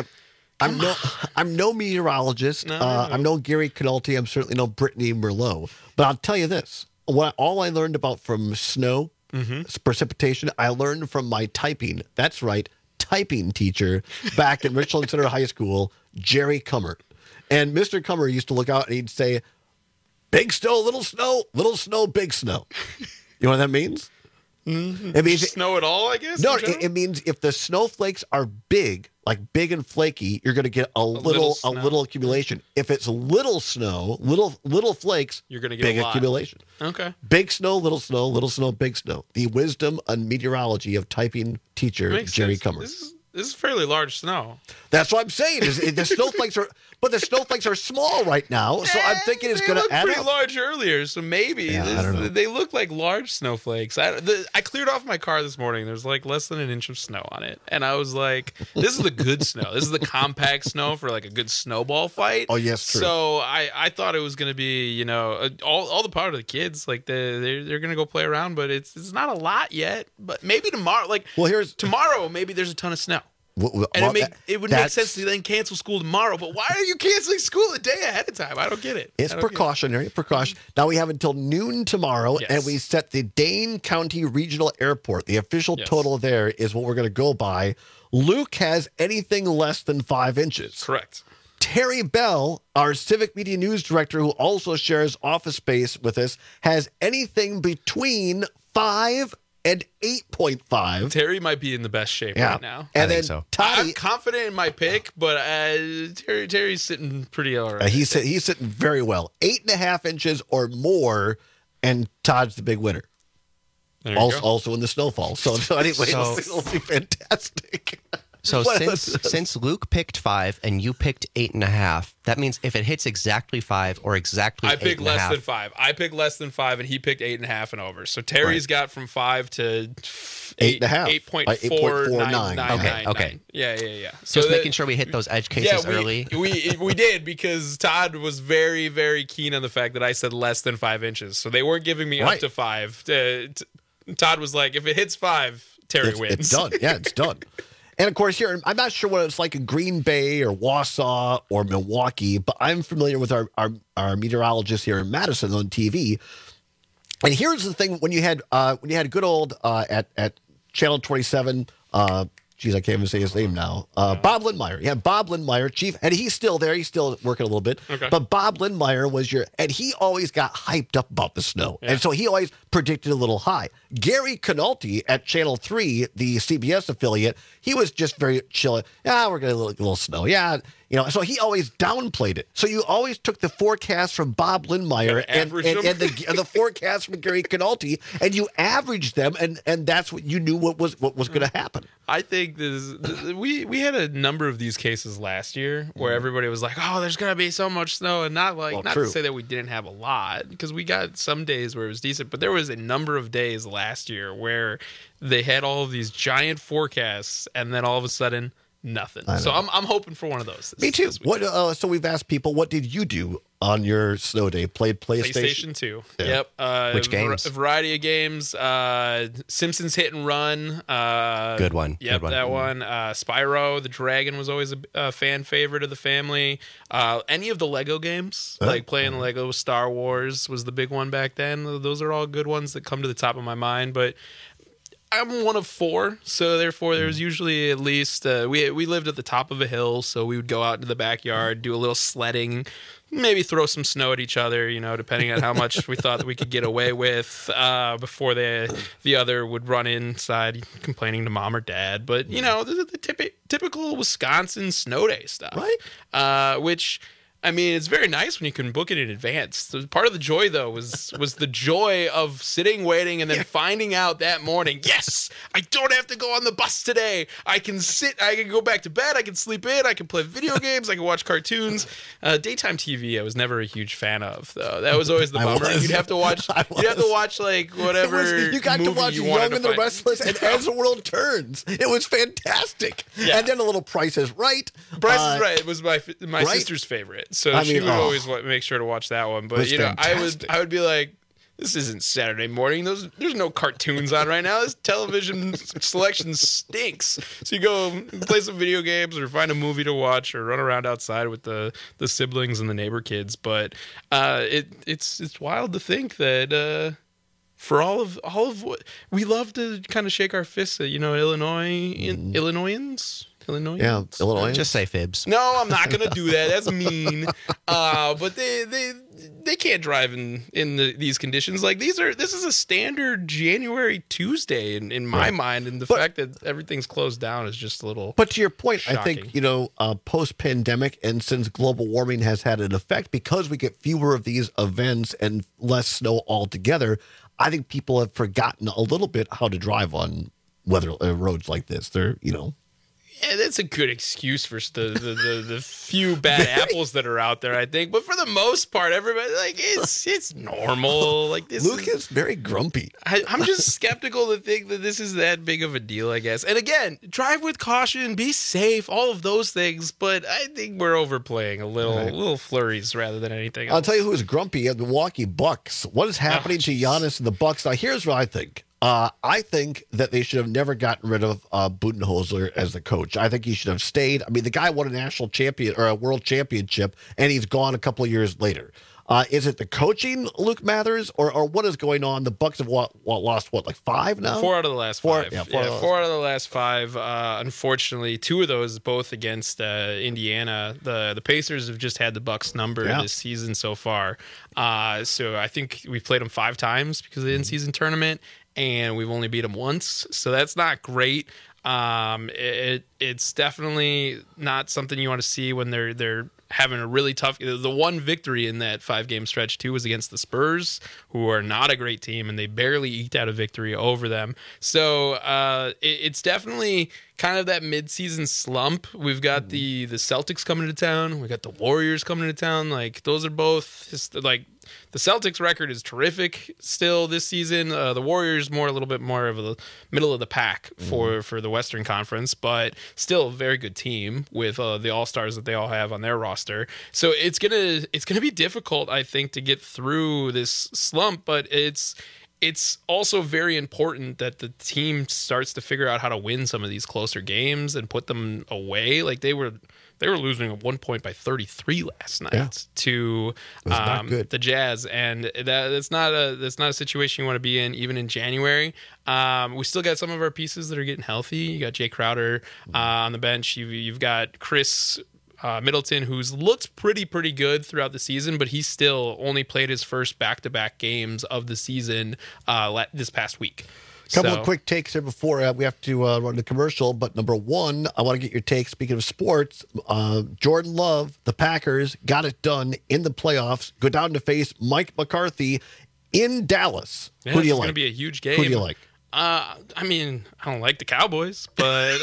I'm no meteorologist. No. I'm no Gary Canalti. I'm certainly no Brittany Merlot. But I'll tell you this: all I learned about from snow, precipitation, I learned from my typing. That's right, typing teacher back in Richland Center High School, Jerry Cummer. And Mr. Cummer used to look out and he'd say, "Big snow, little snow, big snow." You know what that means? Mm-hmm. It means snow at all, I guess? No, it means if the snowflakes are big, big and flaky, you're going to get a little accumulation. If it's little snow, little flakes, you're going to get big a lot. accumulation. Okay. Big snow, little snow, big snow. The wisdom and meteorology of typing teacher Jerry Cummer. This is fairly large snow. That's what I'm saying. The snowflakes are small right now, so I'm thinking it's going to add up. They looked pretty large earlier, so maybe I don't know. They look like large snowflakes. I cleared off my car this morning. There's less than an inch of snow on it, and I was like, "This is the good snow. This is the compact snow for a good snowball fight." Oh yes, true. So I thought it was going to be all the part of the kids they're going to go play around, but it's not a lot yet. But maybe tomorrow, tomorrow maybe there's a ton of snow. And it would make sense to then cancel school tomorrow. But why are you canceling school a day ahead of time? I don't get it. It's precautionary. Now we have until noon tomorrow, and we set the Dane County Regional Airport. The official total there is what we're going to go by. Luke has anything less than 5 inches. Correct. Terry Bell, our Civic Media News Director, who also shares office space with us, has anything between 5 and 8.5. Terry might be in the best shape right now. And then so. Toddy, I'm confident in my pick, but Terry's sitting pretty all right. He's sitting very well. 8.5 inches or more, and Todd's the big winner. Also in the snowfall. So anyway, it'll be fantastic. So since Luke picked 5 and you picked 8.5, that means if it hits exactly 5 or exactly 8.5. I picked less than 5. I picked less than 5, and he picked 8.5 and over. So Terry's got from 5 to 8.5. 8.499. Okay. Yeah. So just making sure we hit those edge cases early. We did, because Todd was very, very keen on the fact that I said less than 5 inches. So they weren't giving me up to 5. Todd was like, if it hits 5, Terry wins. It's done. Yeah, it's done. And, of course, here, I'm not sure what it's like in Green Bay or Wausau or Milwaukee, but I'm familiar with our meteorologist here in Madison on TV. And here's the thing, when you had good old at Channel 27, I can't even say his name now. Bob Lindmeyer. Yeah, Bob Lindmeyer, chief, and he's still there. He's still working a little bit. Okay. But Bob Lindmeyer was and he always got hyped up about the snow. Yeah. And so he always predicted a little high. Gary Canalti at Channel 3, the CBS affiliate, he was just very chill. Yeah, we're going to get a little snow. Yeah. So he always downplayed it. So you always took the forecast from Bob Lindmeyer and the forecast from Gary Canalti, and you averaged them, and that's what you knew what was going to happen. I think we had a number of these cases last year where everybody was like, "Oh, there's going to be so much snow," and not to say that we didn't have a lot, because we got some days where it was decent, but there was a number of days last year where they had all of these giant forecasts, and then all of a sudden, nothing. So I'm hoping for one of those. Me too. So we've asked people, what did you do on your snow day? Played PlayStation 2. Yeah. Yep. Which games? A variety of games. Simpsons Hit and Run. Good one. Yep, Good one. that one. Spyro the Dragon was always a fan favorite of the family. Any of the Lego games, like playing the Lego Star Wars was the big one back then. Those are all good ones that come to the top of my mind, but I'm one of 4, so therefore there's usually at least we lived at the top of a hill, so we would go out into the backyard, do a little sledding, maybe throw some snow at each other, depending on how much we thought that we could get away with before the other would run inside complaining to mom or dad. But the typical Wisconsin snow day stuff, right? Which, I mean, it's very nice when you can book it in advance. So part of the joy, though, was the joy of sitting, waiting, and then finding out that morning, yes, I don't have to go on the bus today. I can go back to bed, I can sleep in, I can play video games, I can watch cartoons. Daytime TV, I was never a huge fan of, though. That was always the bummer. You'd have to watch like whatever you got to watch Young and the Restless and As the World Turns. It was fantastic. Yeah. And then a little Price is Right. Price is Right was my sister's favorite. So she would always make sure to watch that one. But I would be like, this isn't Saturday morning. There's no cartoons on right now. This television selection stinks. So you go play some video games or find a movie to watch or run around outside with the siblings and the neighbor kids. But it's wild to think that for all of what we love to kind of shake our fists at, Illinoisans. Yeah, Illinois. Just say fibs. No, I'm not going to do that. That's mean. But they can't drive in these conditions. Like this is a standard January Tuesday in my mind, and the fact that everything's closed down is just a little. But to your point, shocking. I think post-pandemic and since global warming has had an effect, because we get fewer of these events and less snow altogether, I think people have forgotten a little bit how to drive on roads like this. Yeah, that's a good excuse for the few bad apples that are out there, I think. But for the most part, everybody it's normal. Like this, Luke is very grumpy. I'm just skeptical to think that this is that big of a deal, I guess. And again, drive with caution, be safe, all of those things. But I think we're overplaying a little flurries rather than anything else. I'll tell you who is grumpy: the Milwaukee Bucks. What is happening to Giannis and the Bucks? Now, here's what I think. I think that they should have never gotten rid of Budenholzer as the coach. I think he should have stayed. I mean, the guy won a national champion or a world championship, and he's gone a couple of years later. Is it the coaching, Luke Mathers, or what is going on? The Bucks have lost like 5 now? 4 out of the last 5. Yeah, 4 out of the last 5. Unfortunately, 2 of those both against Indiana. The Pacers have just had the Bucks number this season so far. So I think we've played them 5 times because of the in-season tournament, and we've only beat them once. So that's not great. It's definitely not something you want to see when they're having a really tough. The one victory in that 5-game stretch too was against the Spurs, who are not a great team, and they barely eked out a victory over them. So it's definitely kind of that mid-season slump. We've got the Celtics coming to town. We got the Warriors coming to town. Like, those are both just like. The Celtics record is terrific still this season. The Warriors a little bit more of a middle of the pack for the Western Conference, but still a very good team with the All-Stars that they all have on their roster. So it's gonna be difficult, I think, to get through this slump, but it's also very important that the team starts to figure out how to win some of these closer games and put them away. Like, they were losing at one point by 33 last night to the Jazz, and that's not a situation you want to be in, even in January. We still got some of our pieces that are getting healthy. You got Jay Crowder on the bench. You've got Chris Middleton, who's looked pretty good throughout the season, but he still only played his first back-to-back games of the season this past week. Couple of quick takes here before we have to run the commercial. But number one, I want to get your take. Speaking of sports, Jordan Love, the Packers, got it done in the playoffs. Go down to face Mike McCarthy in Dallas. Yeah, Who do you it's like? It's going to be a huge game. Who do you like? I mean, I don't like the Cowboys, but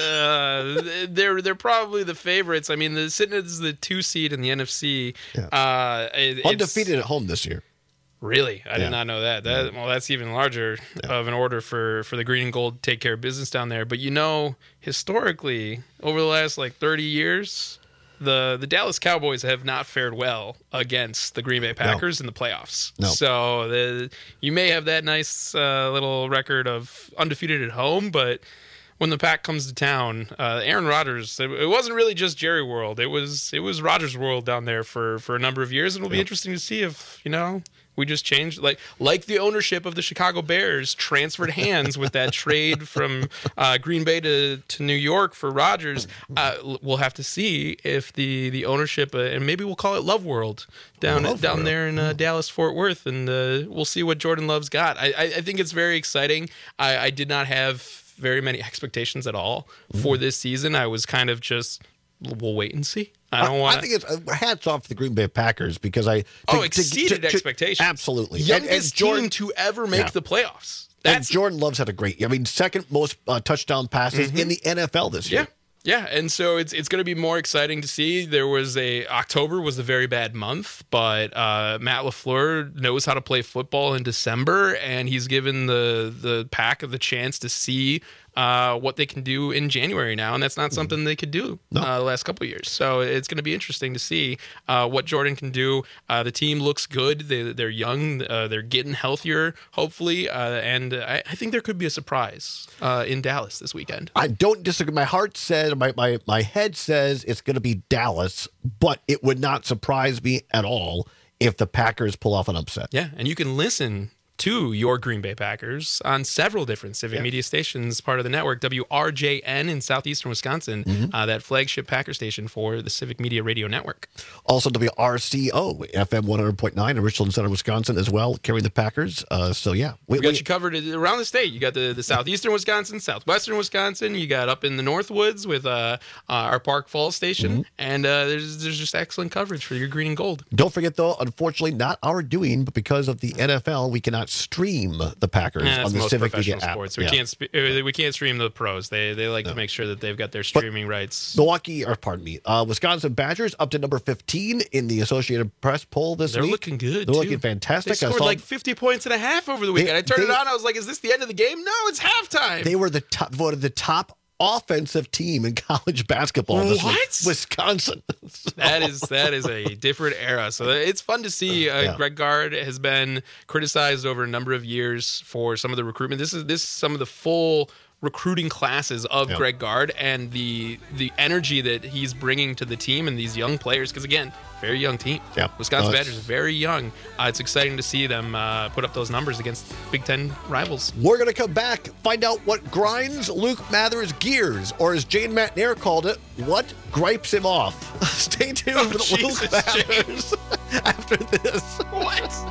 they're probably the favorites. I mean, they're sitting as the 2 seed in the NFC. Yeah. Undefeated at home this year. Really? I did not know that. Well, that's even larger of an order for the green and gold to take care of business down there. But, historically, over the last 30 years, the Dallas Cowboys have not fared well against the Green Bay Packers in the playoffs. No. So you may have that nice little record of undefeated at home, but when the Pack comes to town, Aaron Rodgers, it wasn't really just Jerry World. It was Rodgers World down there for a number of years, and it'll be interesting to see if, we just changed, like the ownership of the Chicago Bears transferred hands with that trade from Green Bay to New York for Rodgers. We'll have to see if the ownership, and maybe we'll call it Love World down there in Dallas Fort Worth, and we'll see what Jordan Love's got. I think it's very exciting. I did not have very many expectations at all for this season. I was kind of just, we'll wait and see. I think it's hats off to the Green Bay Packers because exceeded expectations. Absolutely. Youngest team to ever make the playoffs. And Jordan Love's had a great year. I mean, second most touchdown passes in the NFL this year. Yeah, and so it's going to be more exciting to see. October was a very bad month, but Matt LaFleur knows how to play football in December, and he's given the Pack the chance to see what they can do in January now, and that's not something they could do the last couple of years. So it's going to be interesting to see what Jordan can do. The team looks good. They're young. They're getting healthier, hopefully, and I think there could be a surprise in Dallas this weekend. I don't disagree. My heart said, my head says it's going to be Dallas, but it would not surprise me at all if the Packers pull off an upset. Yeah, and you can listen to your Green Bay Packers on several different Civic Media stations, part of the network, WRJN in southeastern Wisconsin, that flagship Packer station for the Civic Media Radio Network. Also WRCO, FM 100.9 in Richland Center, Wisconsin as well, carrying the Packers. We got you covered around the state. You got the southeastern Wisconsin, southwestern Wisconsin. You got up in the Northwoods with our Park Falls station, and there's just excellent coverage for your green and gold. Don't forget, though, unfortunately, not our doing, but because of the NFL, we cannot stream the Packers on the Civic Media app. Sports. We can't stream the pros. They like to make sure that they've got their streaming rights. Wisconsin Badgers up to number 15 in the Associated Press poll this week. They're looking good. They're looking fantastic. They scored 50 points and a half over the weekend. I turned it on. I was like, is this the end of the game? No, it's halftime. They were voted the top offensive team in college basketball this week. Wisconsin. That is a different era. So it's fun to see. Greg Gard has been criticized over a number of years for some of the recruitment. This is some of the full recruiting classes of Greg Gard and the energy that he's bringing to the team and these young players. Because again, very young team. Wisconsin Badgers are very young. It's exciting to see them put up those numbers against Big Ten rivals. We're going to come back, find out what grinds Luke Mathers' gears, or as Jane McNair called it, what gripes him off. Stay tuned with Luke Mathers after this. What?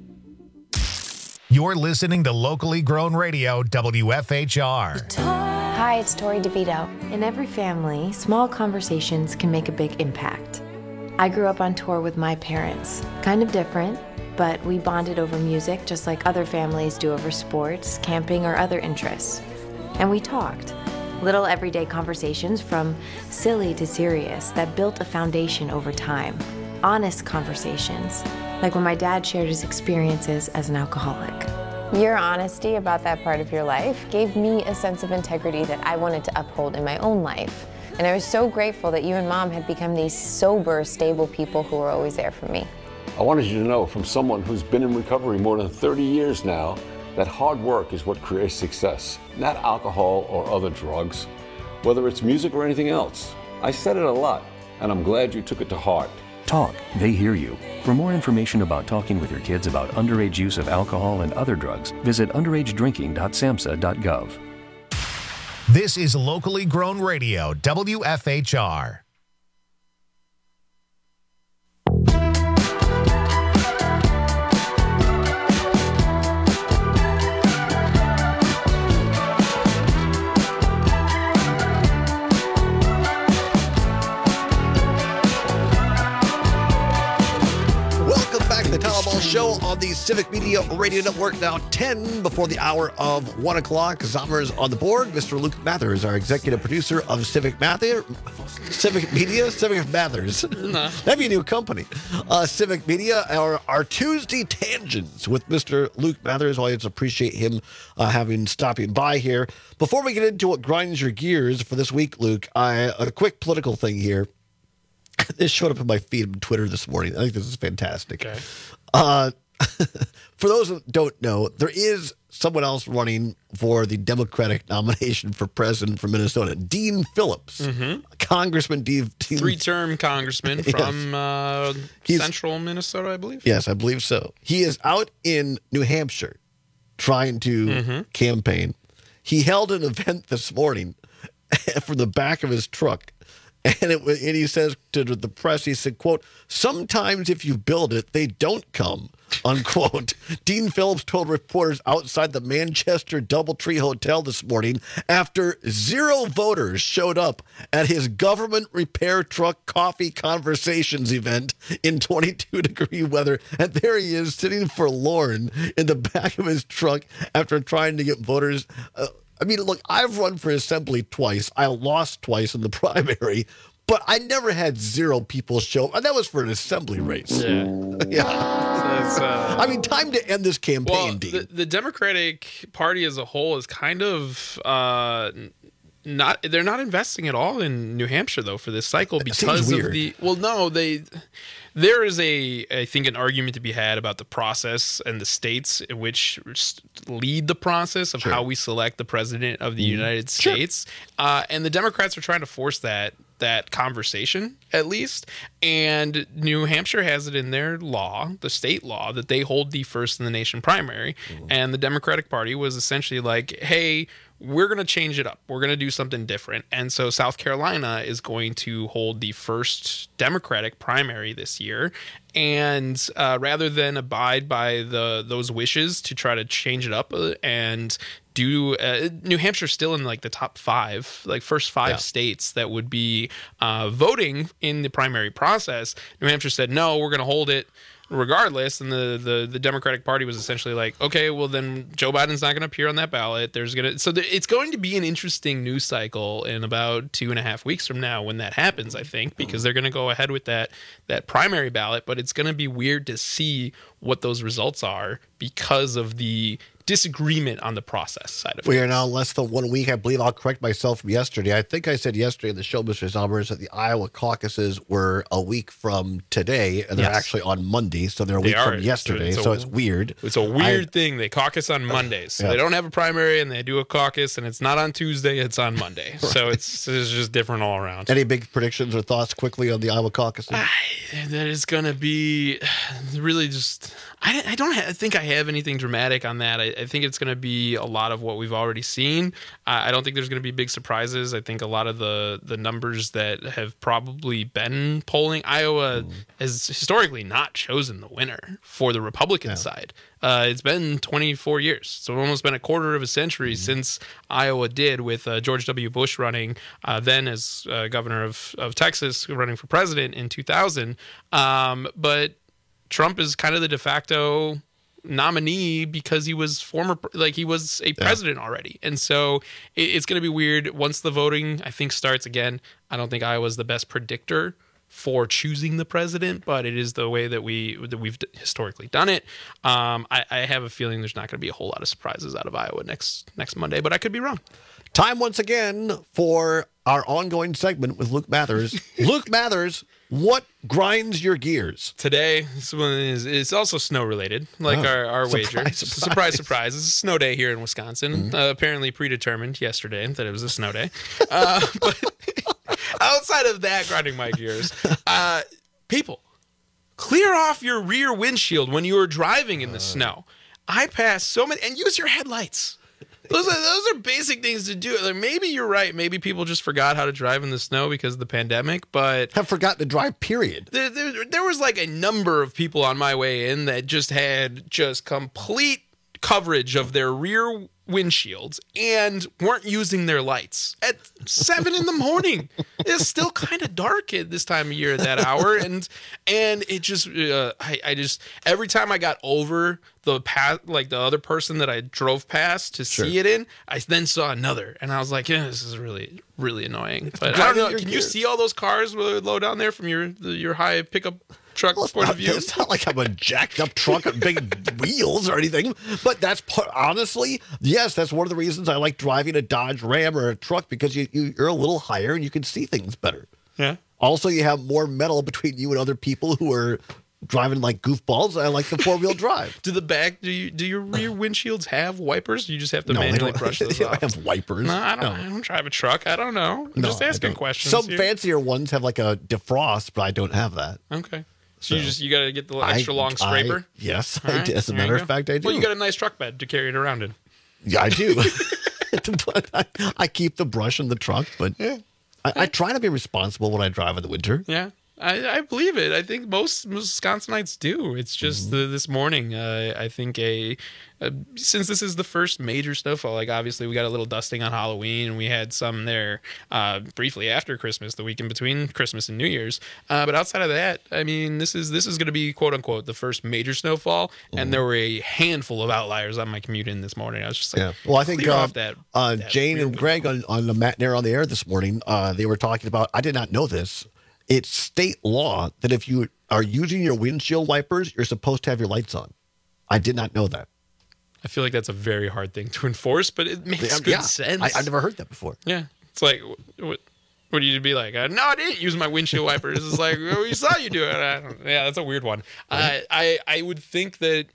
You're listening to locally grown radio, WFHR. Hi, it's Tori DeVito. In every family, small conversations can make a big impact. I grew up on tour with my parents. Kind of different, but we bonded over music just like other families do over sports, camping, or other interests. And we talked. Little everyday conversations from silly to serious that built a foundation over time. Honest conversations, like when my dad shared his experiences as an alcoholic. Your honesty about that part of your life gave me a sense of integrity that I wanted to uphold in my own life. And I was so grateful that you and Mom had become these sober, stable people who were always there for me. I wanted you to know from someone who's been in recovery more than 30 years now that hard work is what creates success, not alcohol or other drugs, whether it's music or anything else. I said it a lot, and I'm glad you took it to heart. Talk, they hear you. For more information about talking with your kids about underage use of alcohol and other drugs, visit underagedrinking.samhsa.gov. This is locally grown radio, WFHR. The Tyler Ball Show on the Civic Media Radio Network, now 10 before the hour of 1 o'clock. Zommers on the board. Mr. Luke Mathers, our executive producer of Civic Media. That'd be a new company. Civic Media, our Tuesday Tangents with Mr. Luke Mathers. Always appreciate him stopping by here. Before we get into what grinds your gears for this week, Luke, a quick political thing here. This showed up in my feed on Twitter this morning. I think this is fantastic. Okay. For those who don't know, there is someone else running for the Democratic nomination for president for Minnesota, Dean Phillips. Congressman Dean. Three-term congressman from central Minnesota, I believe. Yes, I believe so. He is out in New Hampshire trying to campaign. He held an event this morning from the back of his truck. And he says to the press, he said, quote, "Sometimes if you build it, they don't come," unquote. Dean Phillips told reporters outside the Manchester Doubletree Hotel this morning after 0 voters showed up at his government repair truck coffee conversations event in 22-degree weather. And there he is sitting forlorn in the back of his truck after trying to get voters. I mean, look, I've run for assembly twice. I lost twice in the primary, but I never had 0 people show up. And that was for an assembly race. Yeah. I mean, time to end this campaign, Dean. The Democratic Party as a whole is kind of they're not investing at all in New Hampshire, though, for this cycle because of there is I think an argument to be had about the process and the states which lead the process of how we select the president of the United States. And the Democrats are trying to force that conversation, at least. And New Hampshire has it in their law, the state law, that they hold the first in the nation primary. And the Democratic Party was essentially like, hey, we're going to change it up. We're going to do something different. And so South Carolina is going to hold the first Democratic primary this year. And rather than abide by those wishes to try to change it up and do New Hampshire's still in like the top 5, like first 5 states that would be voting in the primary process. New Hampshire said, no, we're going to hold it regardless. And the Democratic Party was essentially like, okay, well then Joe Biden's not going to appear on that ballot. It's going to be an interesting news cycle in about 2.5 weeks from now when that happens, I think, because they're going to go ahead with that primary ballot, but it's going to be weird to see what those results are because of the disagreement on the process side of it. We are now less than 1 week. I believe I'll correct myself from yesterday. I think I said yesterday in the show, Mr. Zommers, that the Iowa caucuses were a week from today, and they're actually on Monday, so they're a week from yesterday, so it's weird. It's a weird thing. They caucus on Mondays. So they don't have a primary, and they do a caucus, and it's not on Tuesday, it's on Monday. Right. So it's just different all around. Any big predictions or thoughts quickly on the Iowa caucuses? That is going to be really just... I don't think I have anything dramatic on that. I think it's going to be a lot of what we've already seen. I don't think there's going to be big surprises. I think a lot of the numbers that have probably been polling, Iowa has historically not chosen the winner for the Republican side. It's been 24 years. So almost been a quarter of a century since Iowa did, with George W. Bush running then as governor of Texas, running for president in 2000. But Trump is kind of the de facto nominee because he was he was a president already. And so it's going to be weird once the voting, I think, starts again. I don't think Iowa's the best predictor for choosing the president, but it is the way that we've historically done it. I have a feeling there's not going to be a whole lot of surprises out of Iowa next Monday, but I could be wrong. Time once again for our ongoing segment with Luke Mathers. Luke Mathers, what grinds your gears? Today, it's also snow related, like our wager. Surprise. It's a snow day here in Wisconsin. Apparently predetermined yesterday that it was a snow day. But outside of that, grinding my gears, people, clear off your rear windshield when you are driving in the snow. I pass so many, and use your headlights. Those are basic things to do. Like, maybe you're right. Maybe people just forgot how to drive in the snow because of the pandemic, but have forgotten to drive, period. There was like a number of people on my way in that just had complete coverage of their rear windshields and weren't using their lights at 7 a.m. It's still kind of dark at this time of year at that hour, and it just I just every time I got over the path, like the other person that I drove past to see it in, I then saw another, and I was like, yeah, this is really, really annoying. But I don't know, can you see all those cars low down there from your high pickup truck point of view? It's not like I'm a jacked up truck with big wheels or anything, but that's honestly, yes, that's one of the reasons I like driving a Dodge Ram or a truck, because you're a little higher and you can see things better. Yeah. Also, you have more metal between you and other people who are driving like goofballs. I like the 4-wheel drive. Do your rear windshields have wipers? You just have to manually brush those off. They don't have wipers. No, I don't drive a truck. I don't know. I'm just asking questions. Some fancier ones have like a defrost, but I don't have that. Okay. So you got to get the extra long scraper? Yes, I do. As a matter of fact, I do. Well, you got a nice truck bed to carry it around in. Yeah, I do. I keep the brush in the truck, but I try to be responsible when I drive in the winter. Yeah. I believe it. I think most Wisconsinites do. It's just this morning, I think since this is the first major snowfall, like obviously we got a little dusting on Halloween, and we had some there briefly after Christmas, the weekend between Christmas and New Year's. But outside of that, I mean, this is going to be quote unquote the first major snowfall, and there were a handful of outliers on my commute in this morning. I was just like, well, I think Jane and Greg on the Matinee on the Air this morning, they were talking about. I did not know this. It's state law that if you are using your windshield wipers, you're supposed to have your lights on. I did not know that. I feel like that's a very hard thing to enforce, but it makes good sense. I've never heard that before. Yeah. It's like, what do you be like? No, I didn't use my windshield wipers. It's like, we saw you do it. Yeah, that's a weird one. I would think that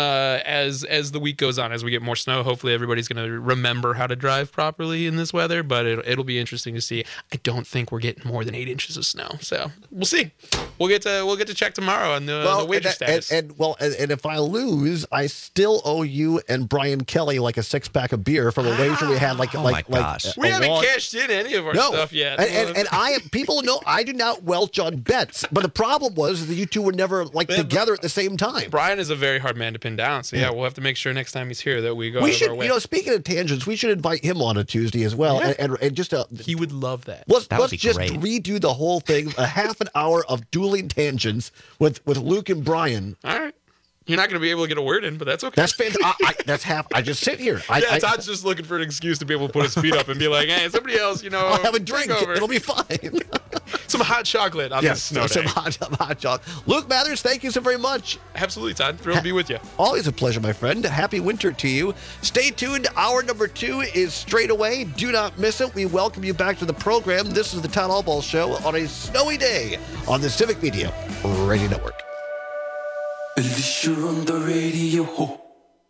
as the week goes on, as we get more snow, hopefully everybody's going to remember how to drive properly in this weather, but it'll be interesting to see. I don't think we're getting more than 8 inches of snow, so we'll see. We'll get to check tomorrow on the wager status. And if I lose, I still owe you and Brian Kelly like a 6-pack of beer from a wager we had. We haven't cashed in any of our stuff yet. And people know I do not welch on bets, but the problem was that you two were never together at the same time. Brian is a very hard man to pin down, so we'll have to make sure next time he's here that we go out of our way. Speaking of tangents, we should invite him on a Tuesday as well, and just he would love that. Let's just redo the whole thing, a half an hour of dueling tangents with Luke and Brian. All right. You're not going to be able to get a word in, but that's okay. That's fantastic. That's half. I just sit here. Todd's just looking for an excuse to be able to put his feet up and be like, "Hey, somebody else, I'll have a drink. It'll be fine." Some hot chocolate on this snow day. Some hot chocolate. Luke Mathers, thank you so very much. Absolutely, Todd. Thrilled to be with you. Always a pleasure, my friend. Happy winter to you. Stay tuned. Hour number 2 is straight away. Do not miss it. We welcome you back to the program. This is the Todd Allball Show on a snowy day on the Civic Media Radio Network. You're on the radio.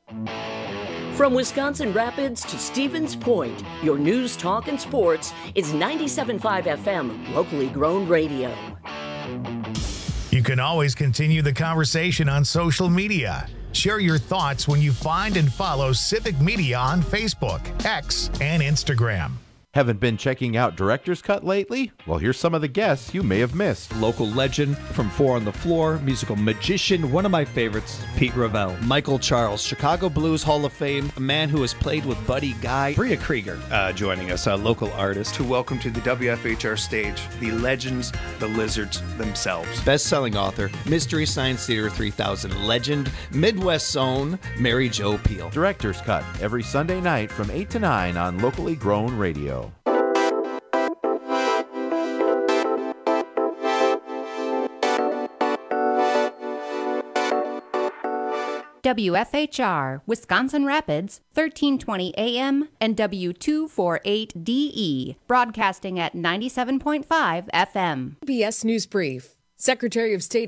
From Wisconsin Rapids to Stevens Point, your news, talk, and sports is 97.5 FM, locally grown radio. You can always continue the conversation on social media. Share your thoughts when you find and follow Civic Media on Facebook, X, and Instagram. Haven't been checking out Director's Cut lately? Well, here's some of the guests you may have missed. Local legend from Four on the Floor, musical magician, one of my favorites, Pete Ravel. Michael Charles, Chicago Blues Hall of Fame, a man who has played with Buddy Guy. Bria Krieger joining us, a local artist. To welcome to the WFHR stage, the legends, the lizards themselves. Best-selling author, Mystery Science Theater 3000 legend, Midwest's own Mary Jo Peel. Director's Cut, every Sunday night from 8 to 9 on Locally Grown Radio. WFHR, Wisconsin Rapids, 1320 AM and W248DE, broadcasting at 97.5 FM. PBS News Brief. Secretary of State